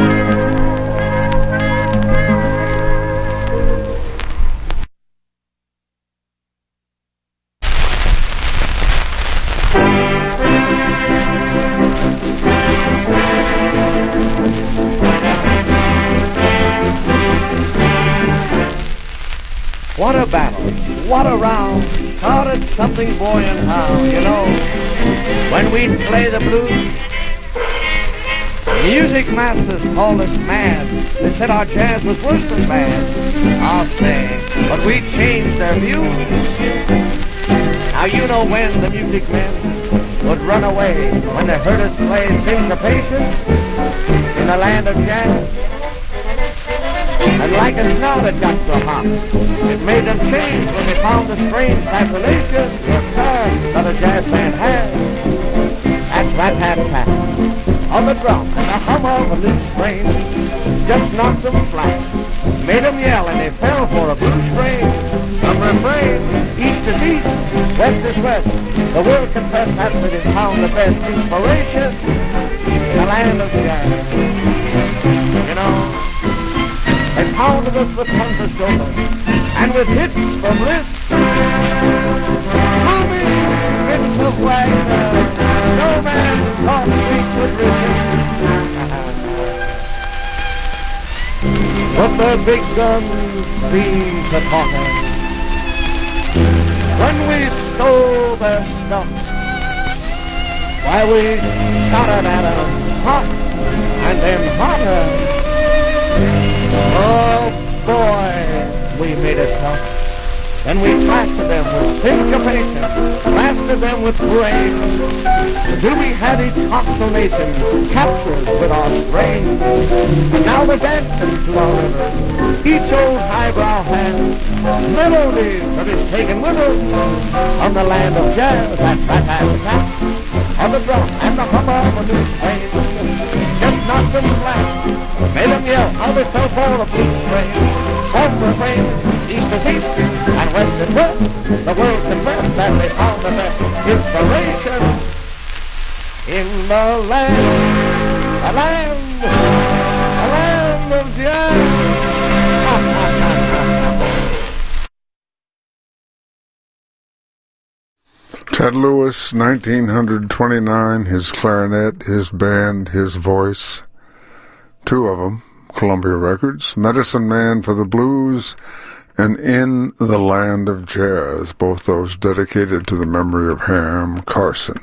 What a battle, what a round, started something boy and how, you know, when we'd play the blues, Music masters called us mad. They said our jazz was worse than bad. I'll say, but we changed their views. Now you know when the music men would run away when they heard us play syncopation in the land of jazz. And like us now that got so hot, it made them change when they found the strange vibration, yes sir, that a jazz band has. That rat-tat-tat on the drum and the hum of a loose string just knocked them flat, made them yell and they fell for a blue string. Some refrain, east is east, west is west. The world confessed that it has found the best inspiration in the land of jazz. You know, they pounded us with tons of sugar and with hits from Liszt, moving bits of Wagner. No man thought we could resist. But the big guns seemed to taunt us when we stole their stuff. Why, we shot at them hot and then hotter. Oh boy, we made it tough. Then we blasted them with syncopation, blasted them with brain, until we had each constellation captured with our strain. And now we're dancing to our rivers, each old highbrow hand, melodies that is taken with us from the land of jazz. That rat-tat-tat on the drum and the hum of a new train just knocked them flat, made them yell how they fell for the blue train. From the rain, east to east, and west to west, the world confessed that they found the best inspiration in the land, the land, the land of jazz. Ted Lewis, nineteen twenty-nine, his clarinet, his band, his voice, two of them, Columbia Records, Medicine Man for the Blues, and In the Land of Jazz, both those dedicated to the memory of Ham Carson.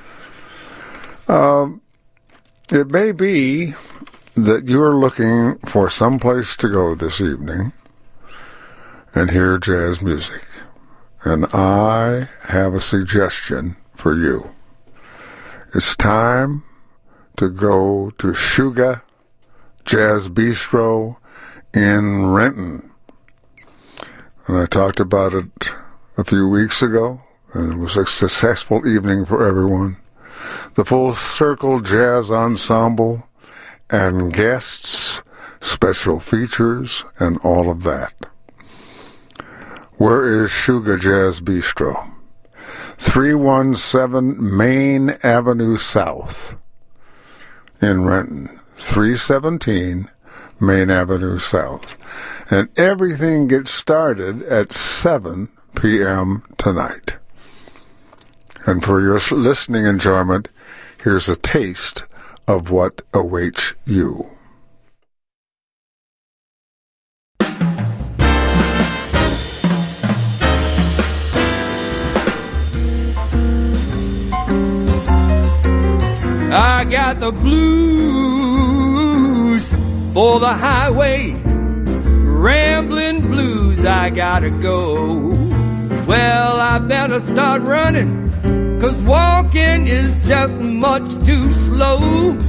Uh, it may be that you're looking for some place to go this evening and hear jazz music, and I have a suggestion for you. It's time to go to Sugar Jazz Bistro in Renton. And I talked about it a few weeks ago, and it was a successful evening for everyone. The Full Circle Jazz Ensemble and guests, special features, and all of that. Where is Sugar Jazz Bistro? three one seven Main Avenue South in Renton. three seventeen Main Avenue South. And everything gets started at seven p.m. tonight. And for your listening enjoyment, here's a taste of what awaits you. I got the blues for the highway, rambling blues, I gotta go. Well, I better start running, 'cause walking is just much too slow.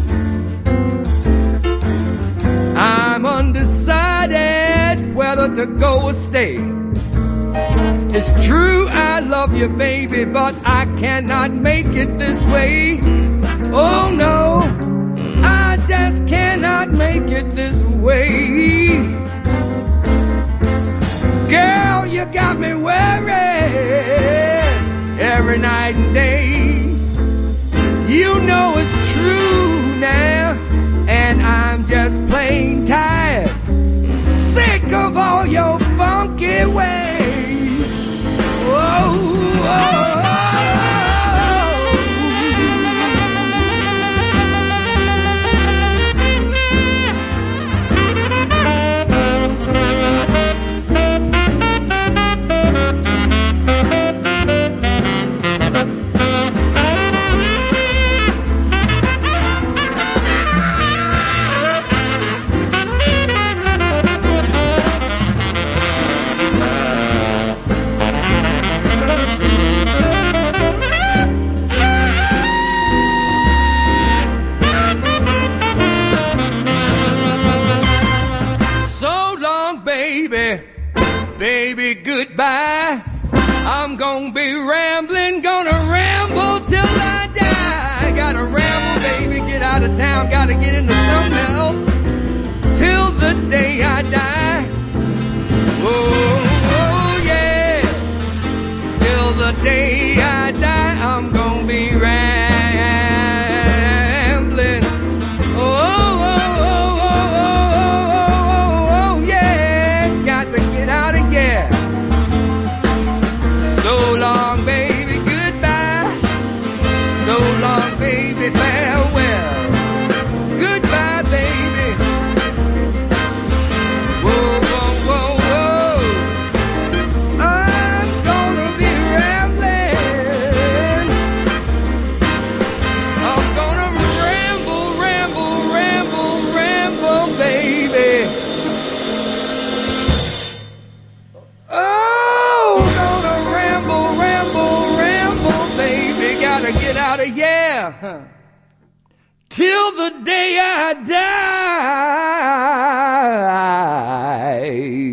I'm undecided whether to go or stay. It's true I love you, baby, but I cannot make it this way. Oh no, I just cannot make it this way. Girl, you got me worried every night and day. You know it's true now, and I'm just plain tired, sick of all your funky ways. Whoa, whoa. baby, baby, goodbye. I'm gonna be rambling, gonna ramble till I die. Gotta ramble, baby, get out of town, gotta get into something else till the day I die. Oh, oh yeah, till the day I die, I'm gonna be rambling. Oh, oh, oh, oh, oh, oh, oh, oh, yeah, got to get out of here. So long, baby, goodbye. So long, baby, farewell. Goodbye, baby. Whoa, whoa, whoa, whoa. I'm gonna be rambling. I'm gonna ramble, ramble, ramble, ramble, baby. Oh, gonna ramble, ramble, ramble, baby. Gotta get out of here. Huh. Till the day I die.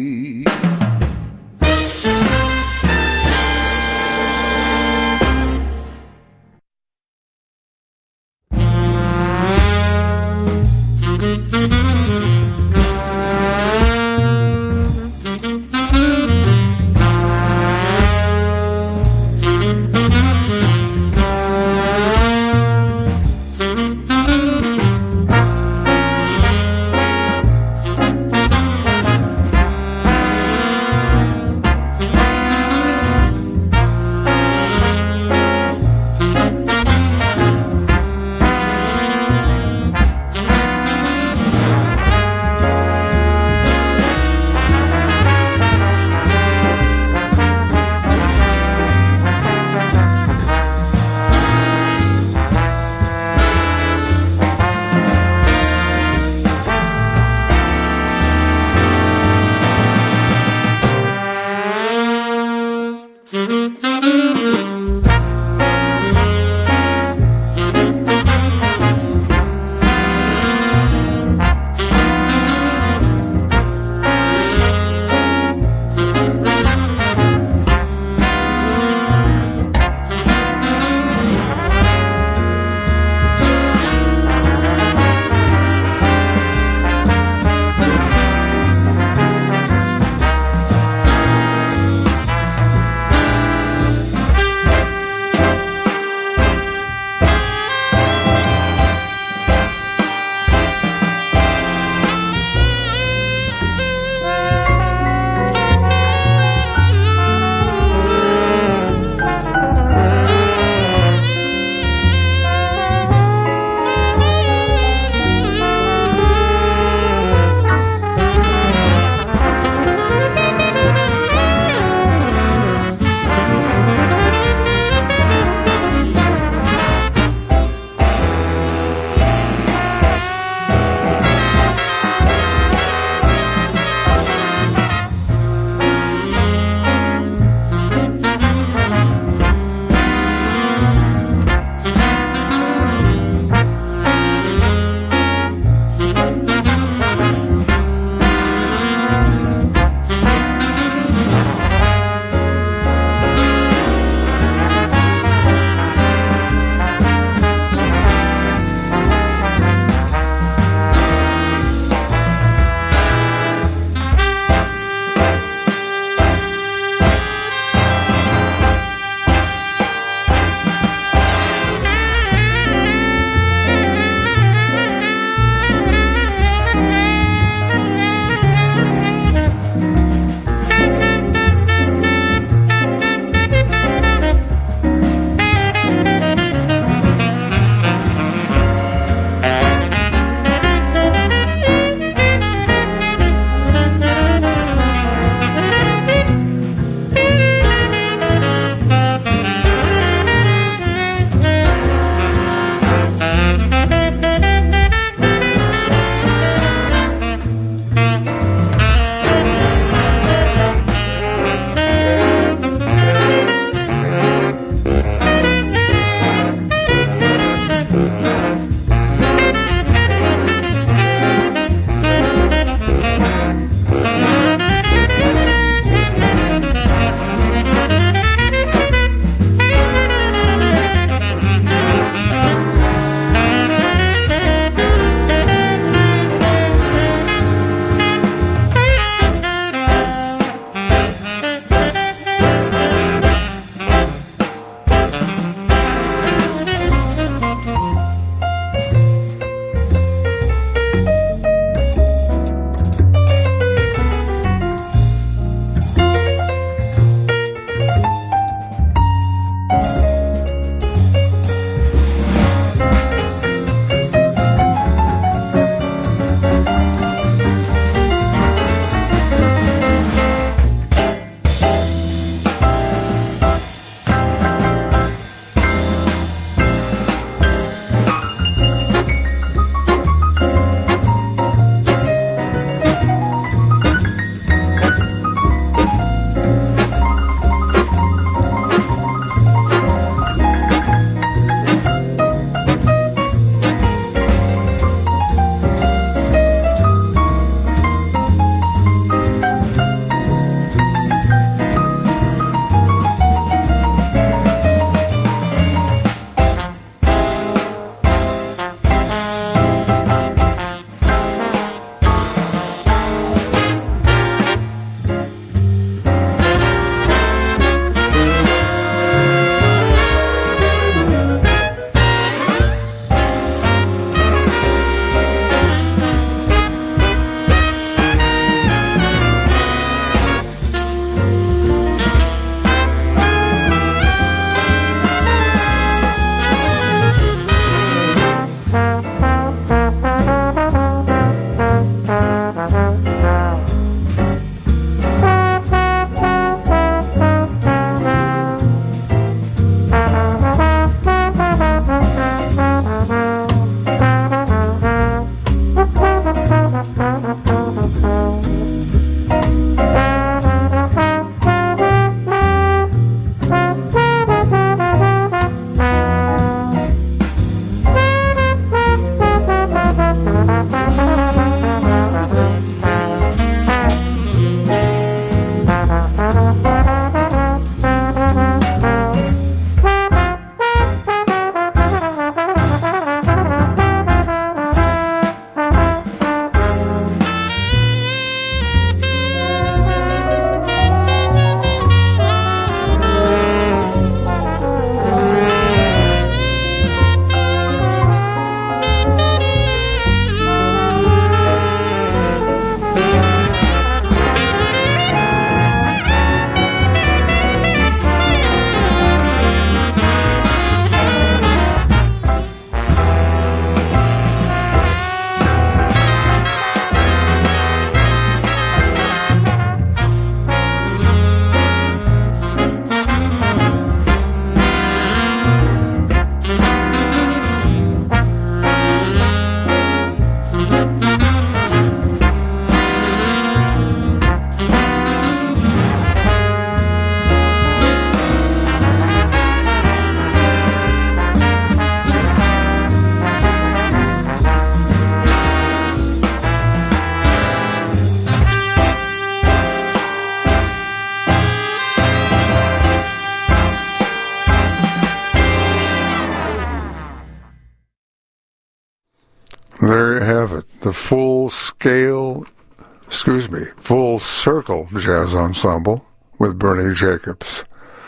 Full Scale, excuse me, Full Circle Jazz Ensemble with Bernie Jacobs.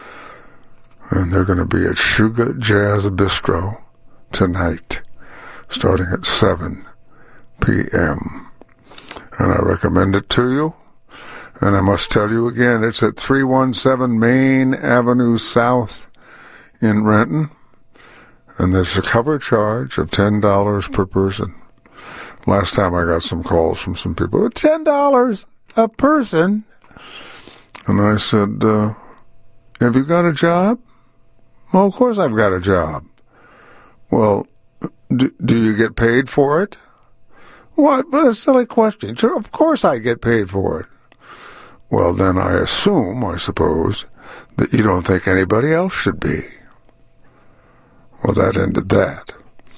And they're going to be at Sugar Jazz Bistro tonight, starting at seven p.m. And I recommend it to you. And I must tell you again, it's at three one seven Main Avenue South in Renton. And there's a cover charge of ten dollars per person. Last time I got some calls from some people, ten dollars a person. And I said, uh, have you got a job? Well, of course I've got a job. Well, do, do you get paid for it? What? What a silly question. Sure, of course I get paid for it. Well, then I assume, I suppose, that you don't think anybody else should be. Well, that ended that.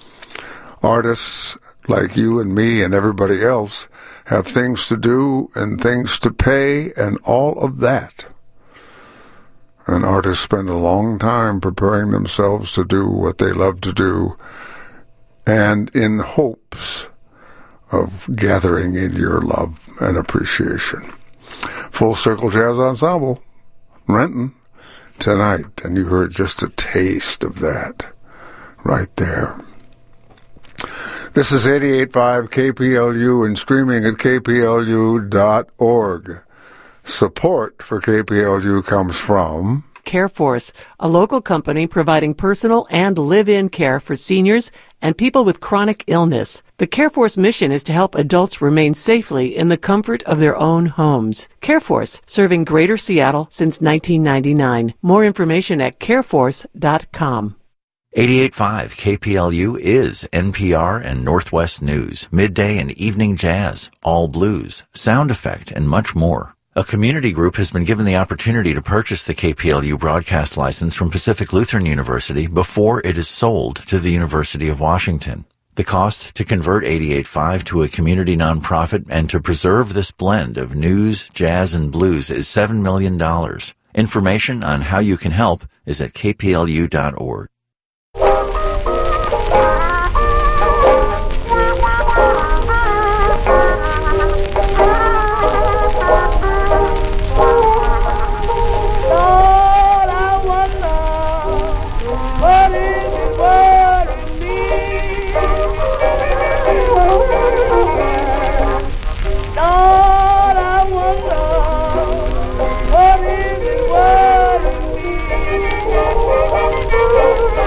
Artists like you and me and everybody else have things to do and things to pay and all of that. And artists spend a long time preparing themselves to do what they love to do and in hopes of gathering in your love and appreciation. Full Circle Jazz Ensemble, Renton, tonight. And you heard just a taste of that right there. This is eighty-eight point five K P L U and streaming at K P L U dot org. Support for K P L U comes from CareForce, a local company providing personal and live-in care for seniors and people with chronic illness. The CareForce mission is to help adults remain safely in the comfort of their own homes. CareForce, serving Greater Seattle since nineteen ninety-nine. More information at careforce dot com. eighty-eight point five K P L U is N P R and Northwest News, midday and evening jazz, all blues, sound effect, and much more. A community group has been given the opportunity to purchase the K P L U broadcast license from Pacific Lutheran University before it is sold to the University of Washington. The cost to convert eighty-eight point five to a community nonprofit and to preserve this blend of news, jazz, and blues is seven million dollars. Information on how you can help is at K P L U dot org. What is it worrying me?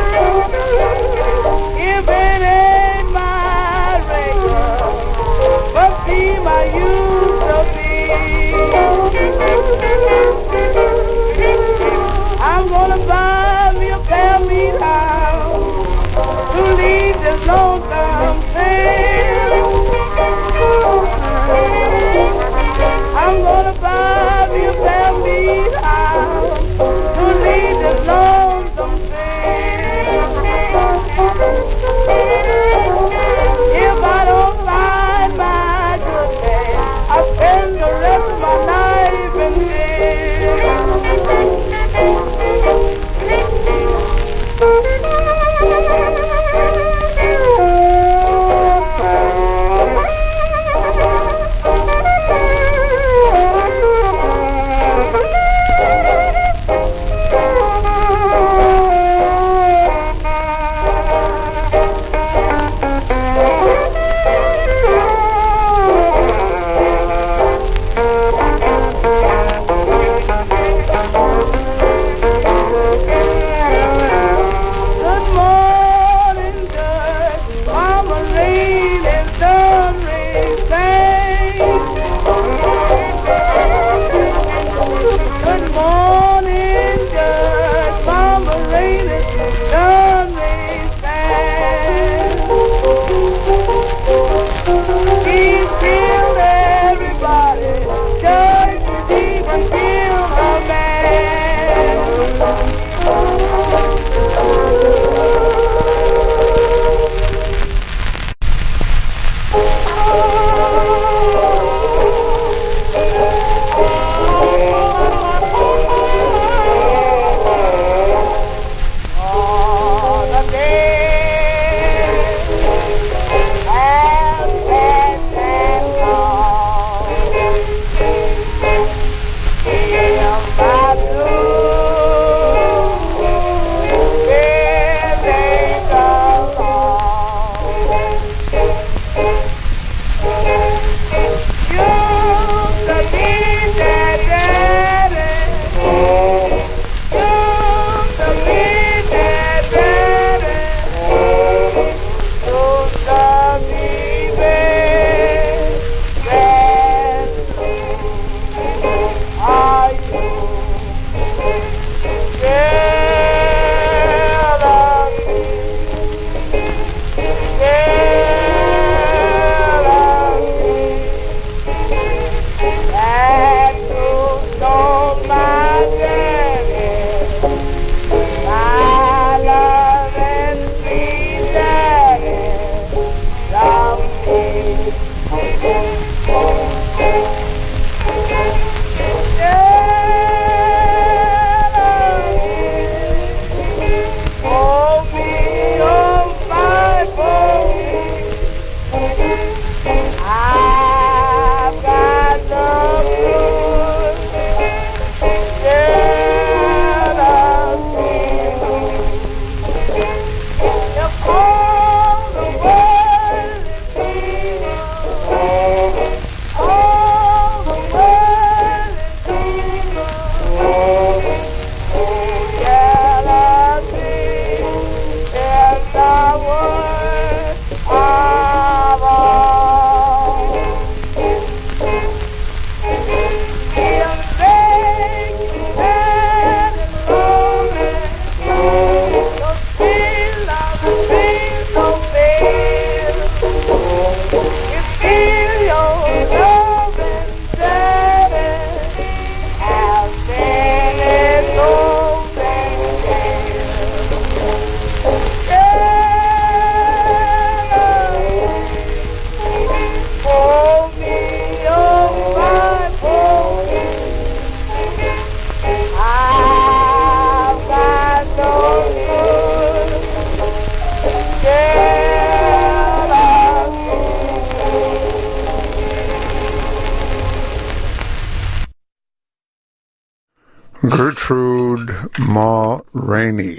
Gertrude Ma Rainey.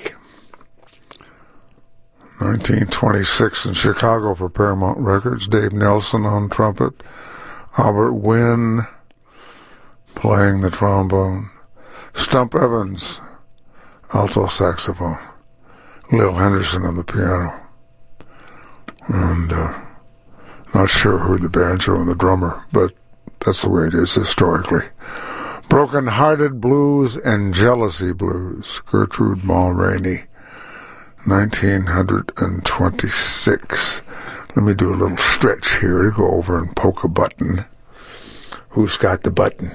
nineteen twenty-six in Chicago for Paramount Records. Dave Nelson on trumpet. Albert Wynn playing the trombone. Stump Evans, alto saxophone. Lil Henderson on the piano. And uh, not sure who the banjo and the drummer, but that's the way it is historically. Broken Hearted Blues and Jealousy Blues. Gertrude Ma Rainey, nineteen twenty-six. Let me do a little stretch here to go over and poke a button. Who's got the button?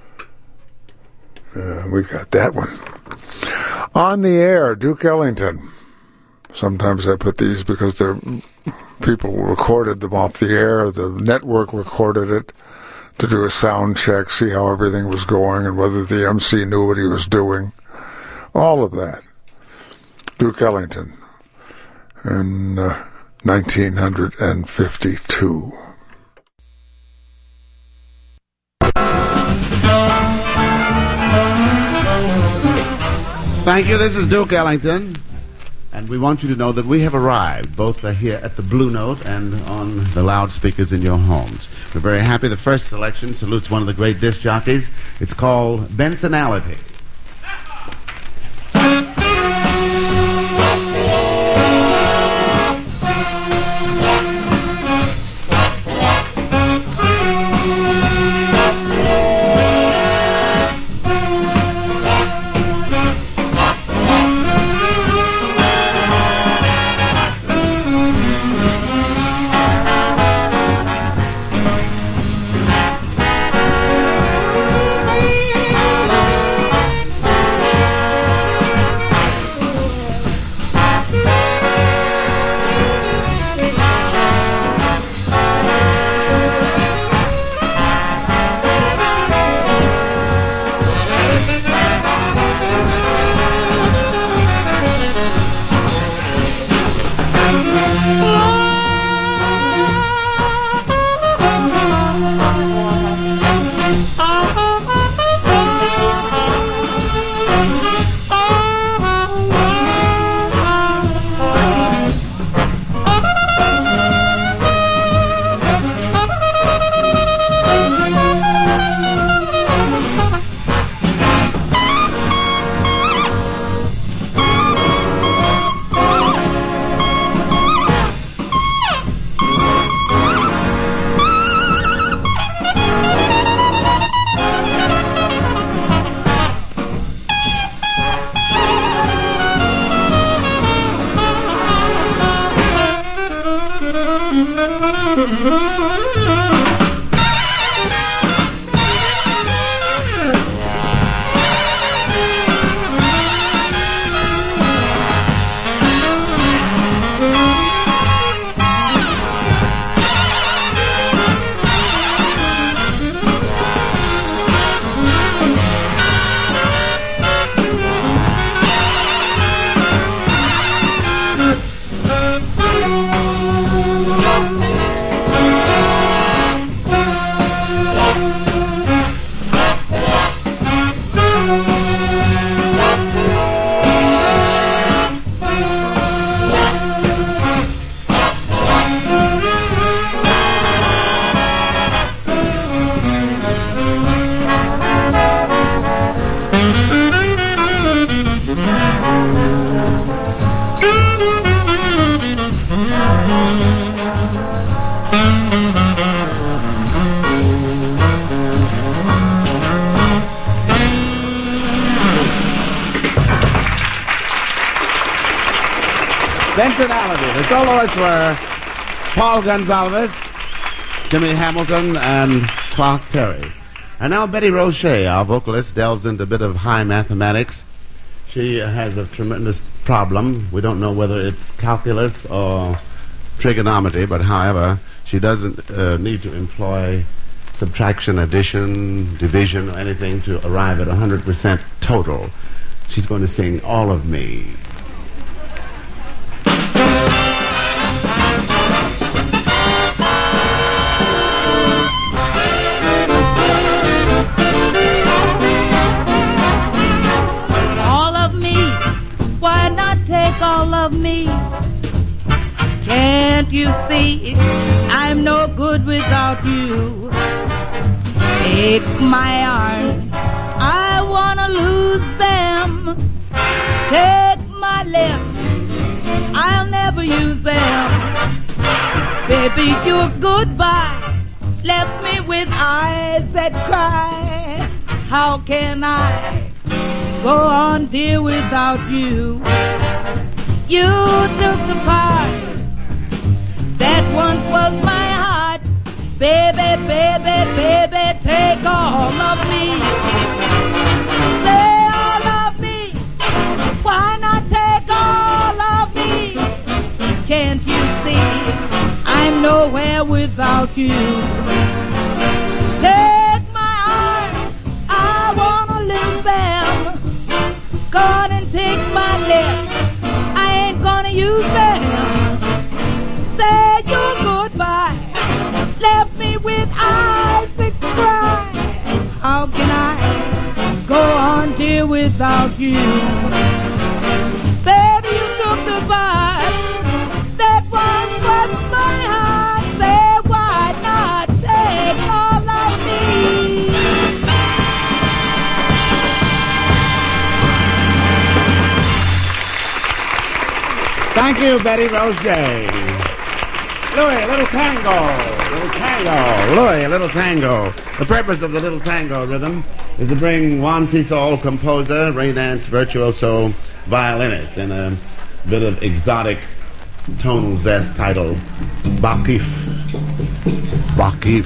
Uh, we got that one. On the Air, Duke Ellington. Sometimes I put these because they're people recorded them off the air. The network recorded it to do a sound check, see how everything was going and whether the M C knew what he was doing. All of that. Duke Ellington in uh, nineteen fifty-two. Thank you. This is Duke Ellington. And we want you to know that we have arrived, both uh, here at the Blue Note and on the loudspeakers in your homes. We're very happy. The first selection salutes one of the great disc jockeys. It's called Bensonality. Bensonality. The soloists were Paul Gonsalves, Jimmy Hamilton, and Clark Terry. And now Betty Roche, our vocalist, delves into a bit of high mathematics. She has a tremendous problem. We don't know whether it's calculus or trigonometry, but however, she doesn't uh, need to employ subtraction, addition, division, or anything to arrive at one hundred percent total. She's going to sing All of Me. without you. Take my arms, I wanna lose them. Take my lips, I'll never use them. Baby, your goodbye left me with eyes that cry. How can I go on, dear, without you? You took the part that once was my heart. Baby, baby, baby, take all of me. Say all of me. Why not take all of me? Can't you see I'm nowhere without you? Take my arms, I wanna lose them. Go on and take my lips, I ain't gonna use them. Say your goodbye, left me with eyes that cry. How can I go on, dear, without you? Baby, you took the part that once was my heart. Say, why not take all of me? Thank you, Betty Roche. Louis, a little tango, little tango, Louis, a little tango. The purpose of the little tango rhythm is to bring Juan Tisol, composer, rain dance virtuoso, violinist, and a bit of exotic tonal zest titled Bakif. Bakif.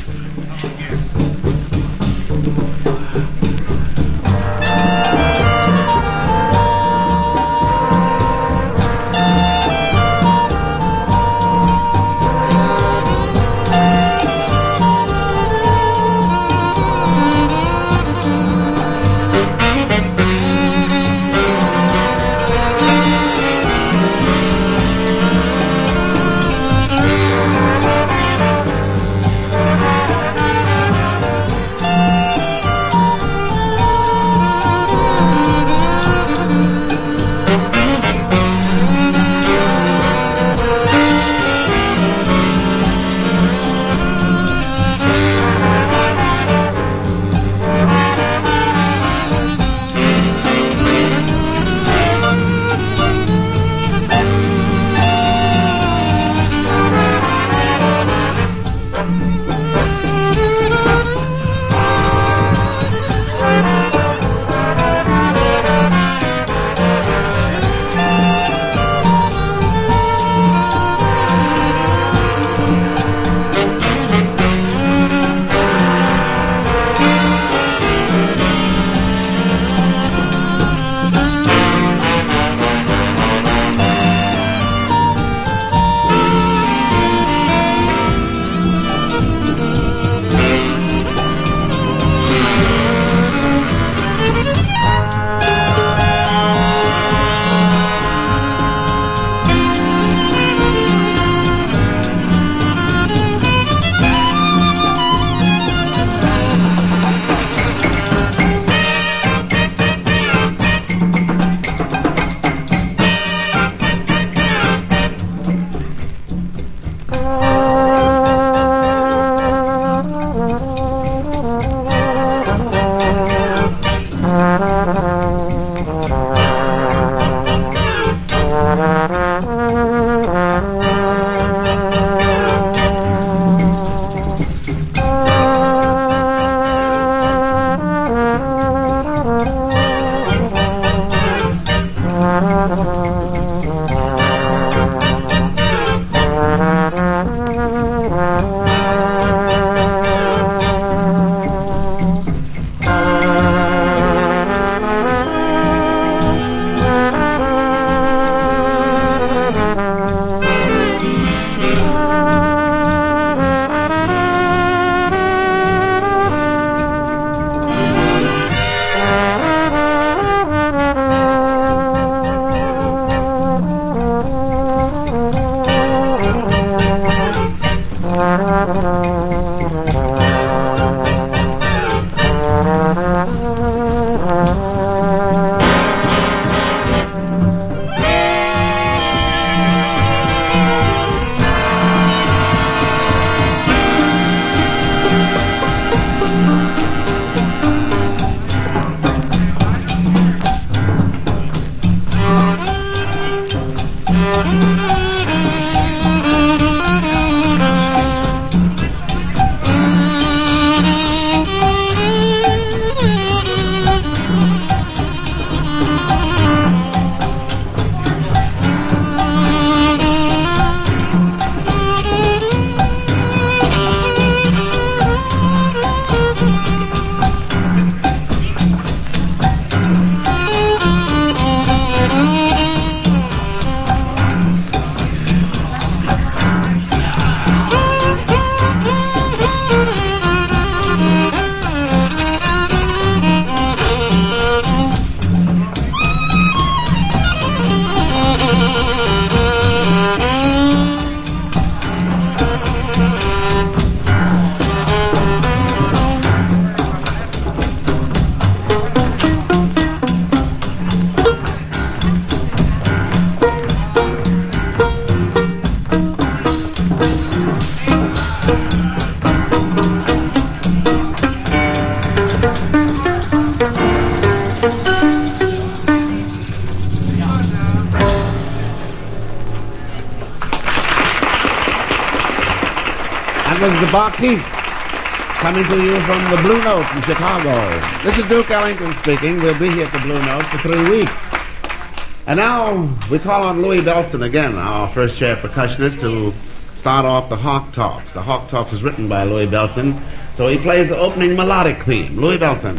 Bob Keith, coming to you from the Blue Note in Chicago. This is Duke Ellington speaking. We'll be here at the Blue Note for three weeks. And now we call on Louis Bellson again, our first chair percussionist, to start off the Hawk Talks. The Hawk Talks was written by Louis Bellson, so he plays the opening melodic theme. Louis Bellson.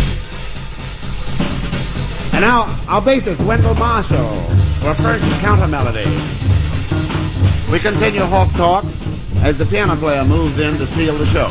And now our bassist, Wendell Marshall, for a first counter melody. We continue Hawk Talk as the piano player moves in to seal the show.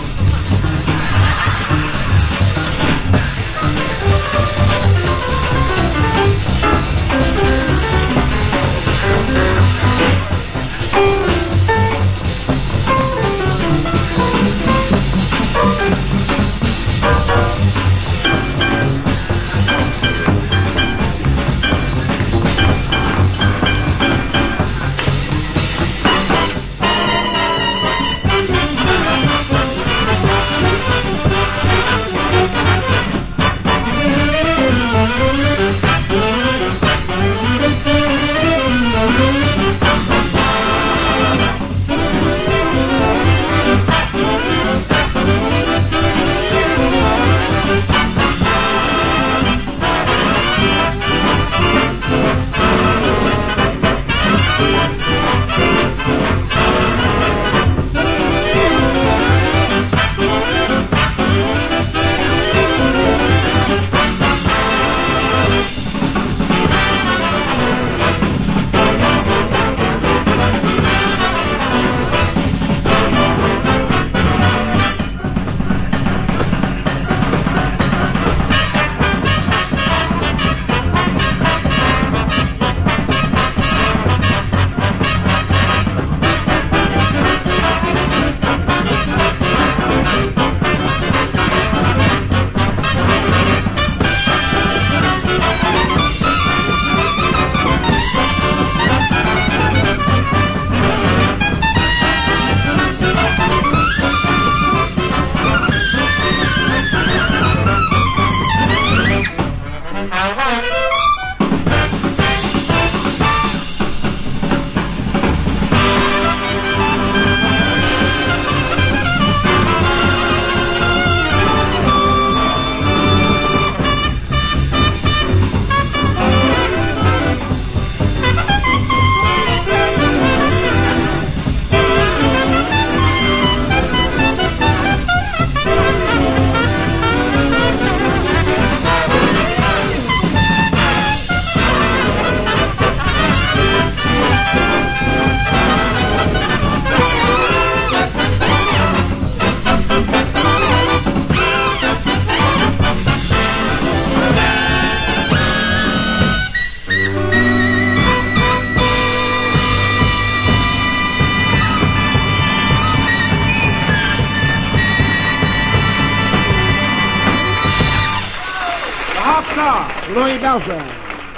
Louis Bellson.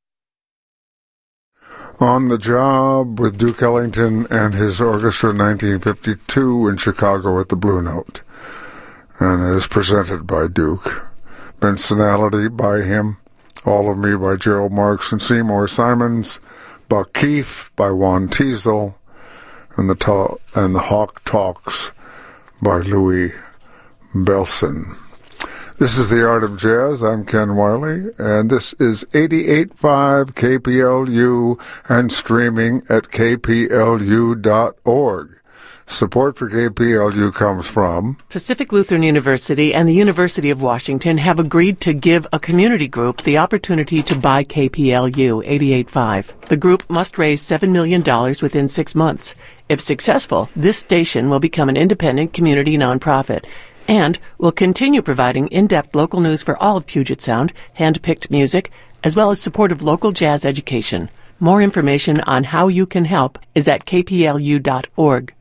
On the Job with Duke Ellington and his orchestra, nineteen fifty-two in Chicago at the Blue Note, and is presented by Duke. Bensonality by him, All of Me by Gerald Marks and Seymour Simons, Buck Keefe by Juan Teasel, and the ta- and the Hawk Talks by Louis Bellson. This is The Art of Jazz. I'm Ken Wiley, and this is eighty-eight point five K P L U and streaming at K P L U dot org. Support for K P L U comes from Pacific Lutheran University and the University of Washington have agreed to give a community group the opportunity to buy K P L U eighty-eight point five. The group must raise seven million dollars within six months. If successful, this station will become an independent community nonprofit and will continue providing in-depth local news for all of Puget Sound, hand-picked music, as well as supportive local jazz education. More information on how you can help is at K P L U dot org.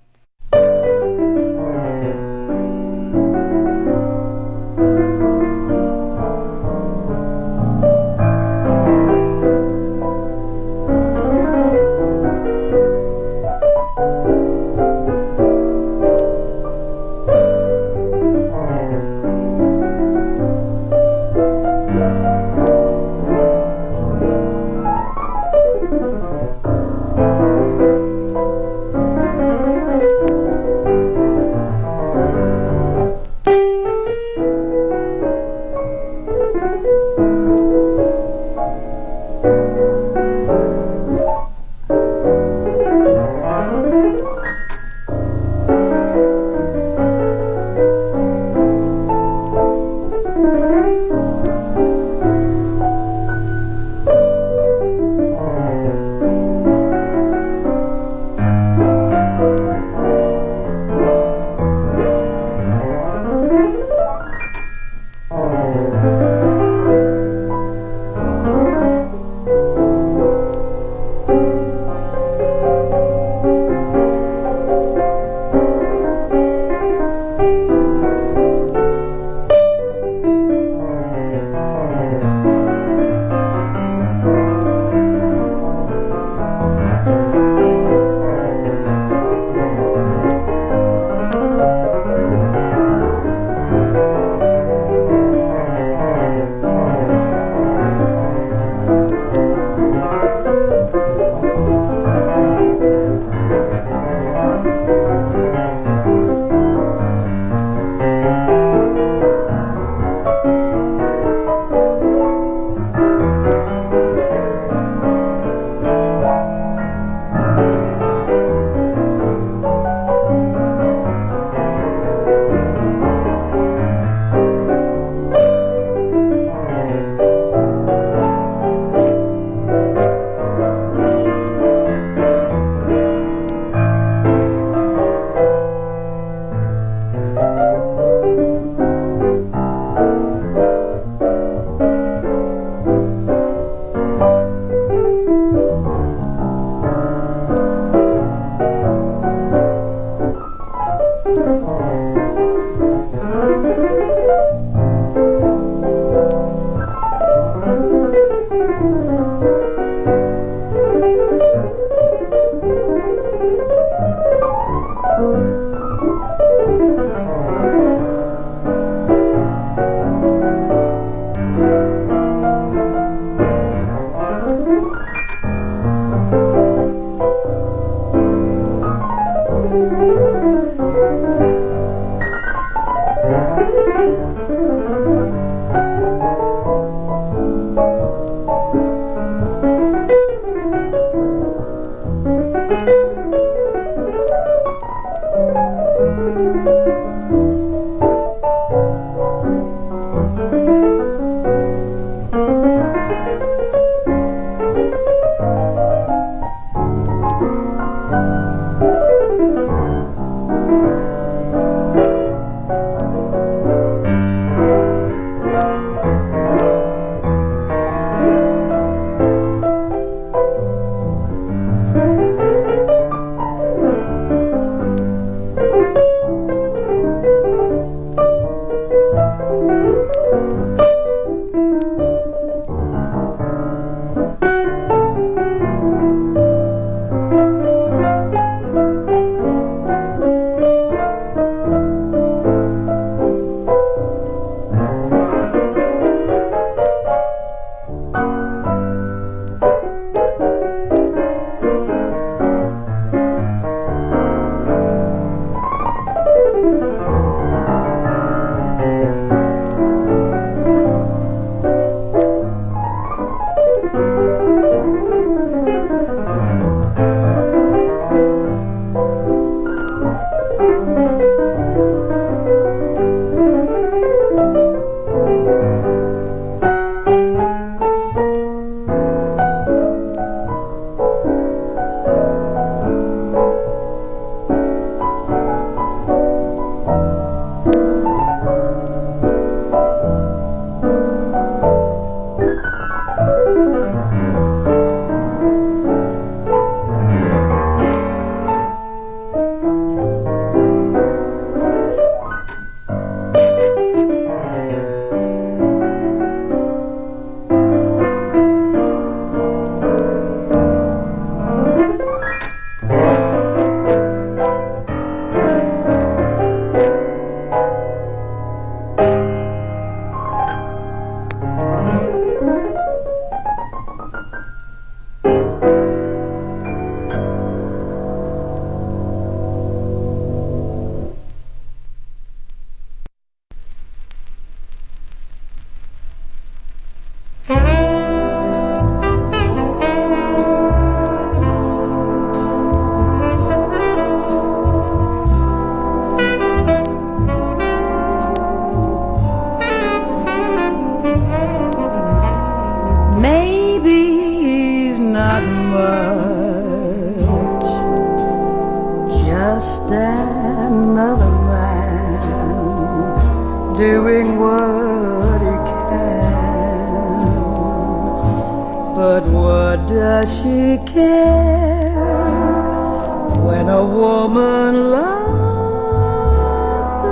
does she care when a woman loves a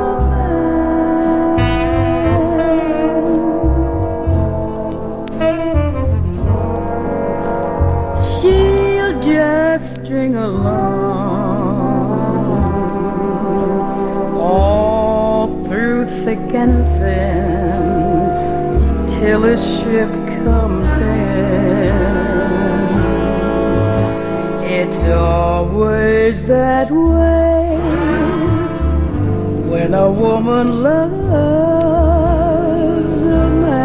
man? She'll just string along all through thick and thin till a ship comes in. It's always that way when a woman loves a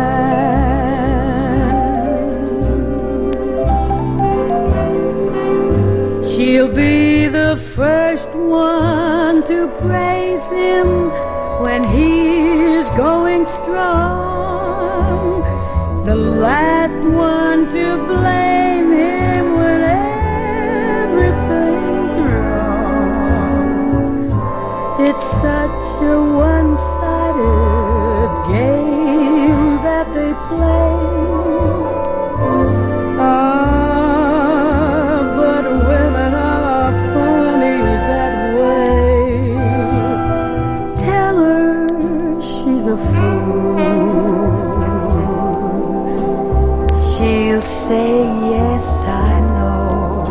man. She'll be the first one to praise him when he's going strong, the last one to blame him when everything's wrong. It's such a one-sided game that they play. Ah, but women are funny that way. Tell her she's a fool. She'll say, yes, I know,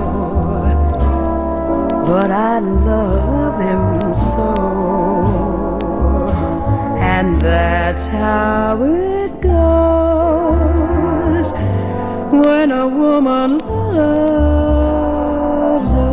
but I love him so. And that's how it goes when a woman loves a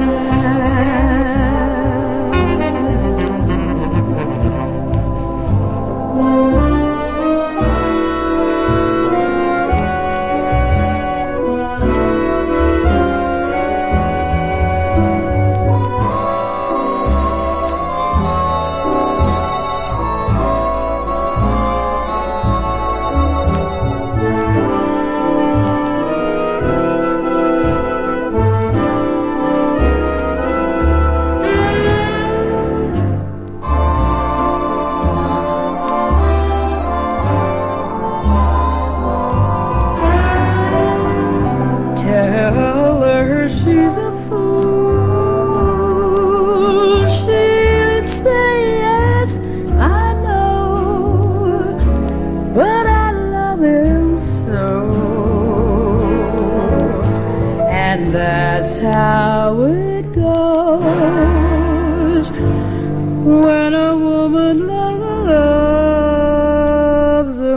how it goes when a woman loves a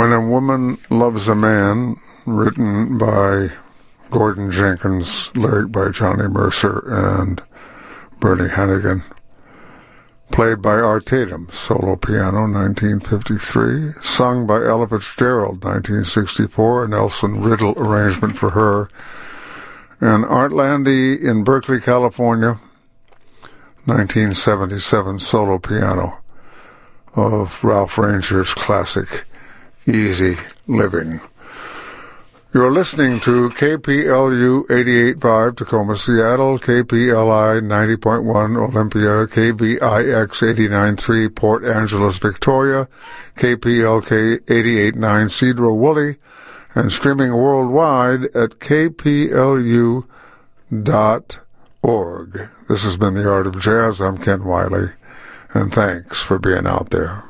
When a Woman Loves a Man, written by Gordon Jenkins, lyric by Johnny Mercer and Bernie Hannigan. Played by Art Tatum, solo piano, nineteen fifty-three. Sung by Ella Fitzgerald, nineteen sixty-four, a Nelson Riddle arrangement for her. And Art Landy in Berkeley, California, nineteen seventy-seven, solo piano of Ralph Ranger's classic Easy Living. You're listening to K P L U eighty-eight point five Tacoma, Seattle, K P L I ninety point one Olympia, K V I X eighty-nine point three Port Angeles, Victoria, K P L K eighty-eight point nine Cedro Woolley, and streaming worldwide at K P L U dot org. This has been The Art of Jazz. I'm Ken Wiley, and thanks for being out there.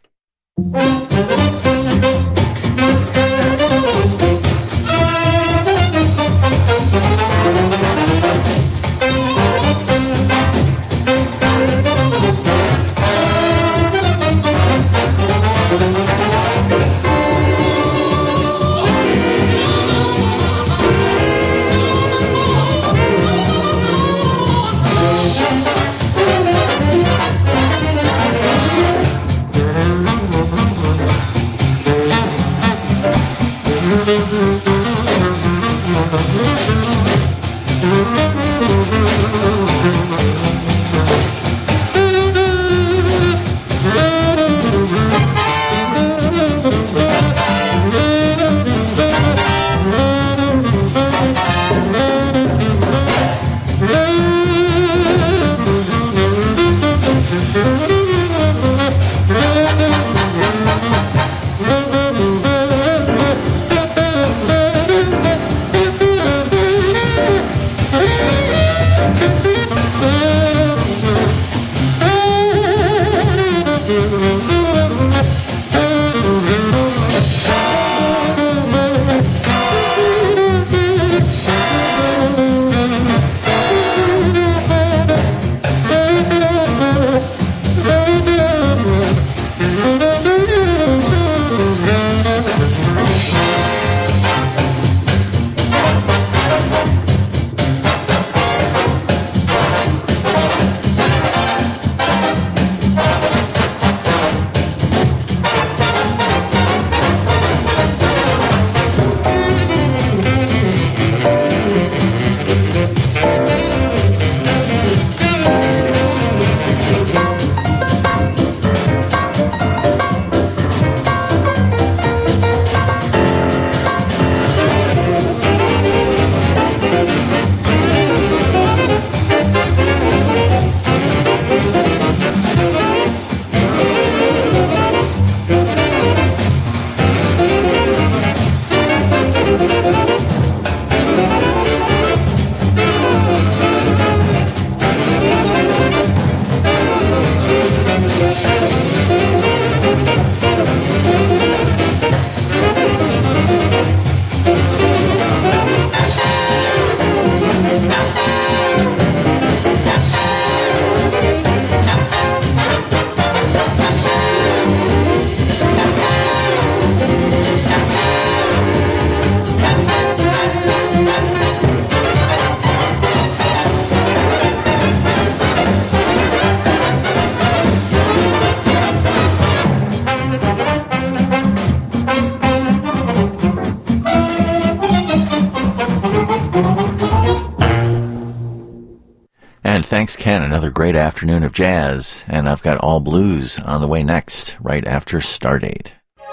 Thanks, Ken. Another great afternoon of jazz. And I've got All Blues on the way next, right after Stardate.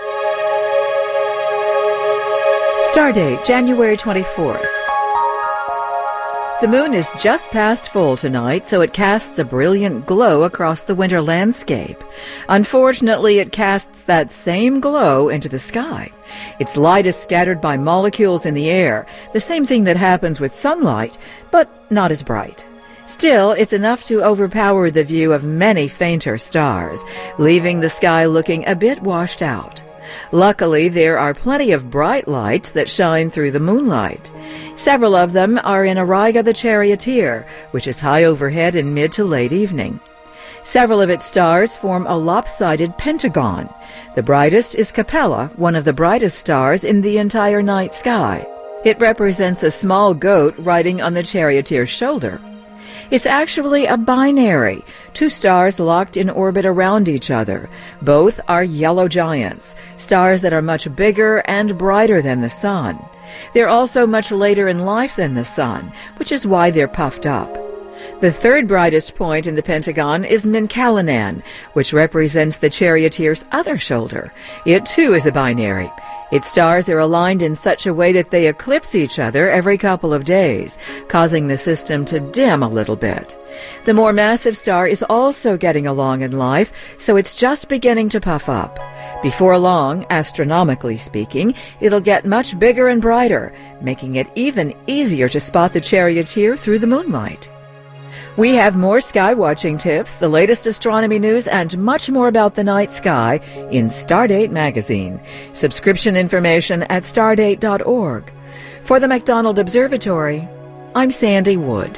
Stardate, January twenty-fourth. The moon is just past full tonight, so it casts a brilliant glow across the winter landscape. Unfortunately, it casts that same glow into the sky. Its light is scattered by molecules in the air, the same thing that happens with sunlight, but not as bright. Still, it's enough to overpower the view of many fainter stars, leaving the sky looking a bit washed out. Luckily, there are plenty of bright lights that shine through the moonlight. Several of them are in Auriga the Charioteer, which is high overhead in mid to late evening. Several of its stars form a lopsided pentagon. The brightest is Capella, one of the brightest stars in the entire night sky. It represents a small goat riding on the charioteer's shoulder. It's actually a binary, two stars locked in orbit around each other. Both are yellow giants, stars that are much bigger and brighter than the sun. They're also much later in life than the sun, which is why they're puffed up. The third brightest point in the pentagon is Minkalanan, which represents the charioteer's other shoulder. It too is a binary. Its stars are aligned in such a way that they eclipse each other every couple of days, causing the system to dim a little bit. The more massive star is also getting along in life, so it's just beginning to puff up. Before long, astronomically speaking, it'll get much bigger and brighter, making it even easier to spot the charioteer through the moonlight. We have more sky-watching tips, the latest astronomy news, and much more about the night sky in Stardate magazine. Subscription information at stardate dot org. For the McDonald Observatory, I'm Sandy Wood.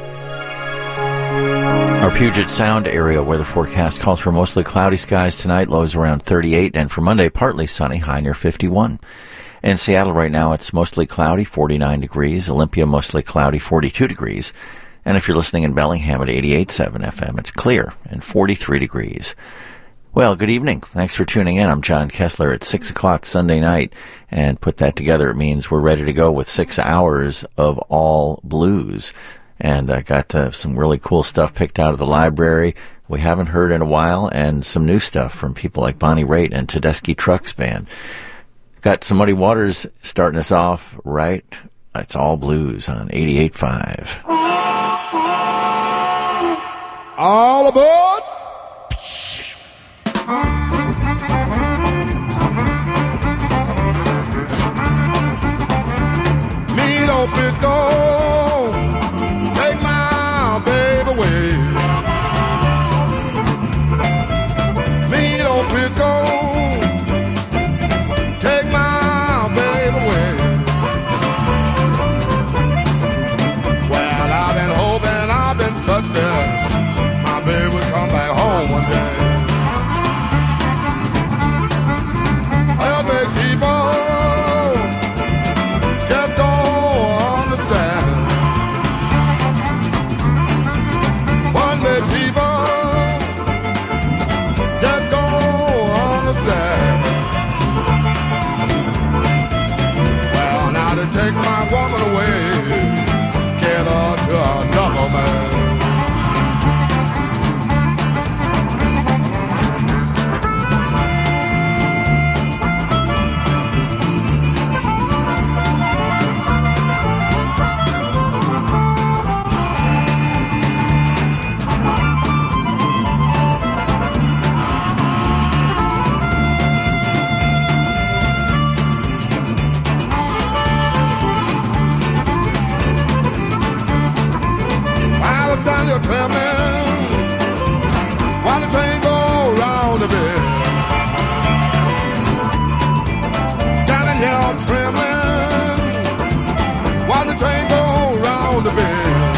Our Puget Sound area weather forecast calls for mostly cloudy skies tonight, lows around thirty-eight, and for Monday, partly sunny, high near fifty-one. In Seattle right now, it's mostly cloudy, forty-nine degrees. Olympia, mostly cloudy, forty-two degrees. And if you're listening in Bellingham at eighty-eight point seven F M, it's clear and forty-three degrees. Well, good evening. Thanks for tuning in. I'm John Kessler at six o'clock Sunday night. And put that together, it means we're ready to go with six hours of all blues. And I got uh, some really cool stuff picked out of the library we haven't heard in a while, and some new stuff from people like Bonnie Raitt and Tedeschi Trucks Band. Got some Muddy Waters starting us off right. It's all blues on eighty-eight point five. All aboard! Meat Frisco, take my baby away. Meat Frisco, take my baby away. Well, I've been hoping, I've been trusting. Baby, come back home one day. Help me keep on, just don't understand. What me keep on, just don't understand. Well, now to take my woman away, get her to another man. Trembling while the train go round the bend. Down in here trembling while the train go round the bend.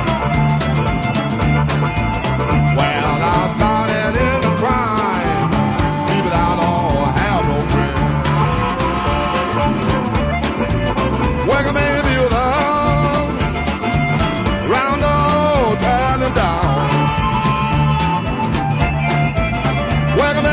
Well, I started in the crime, people I don't have no friend. Welcome in the round the down. Welcome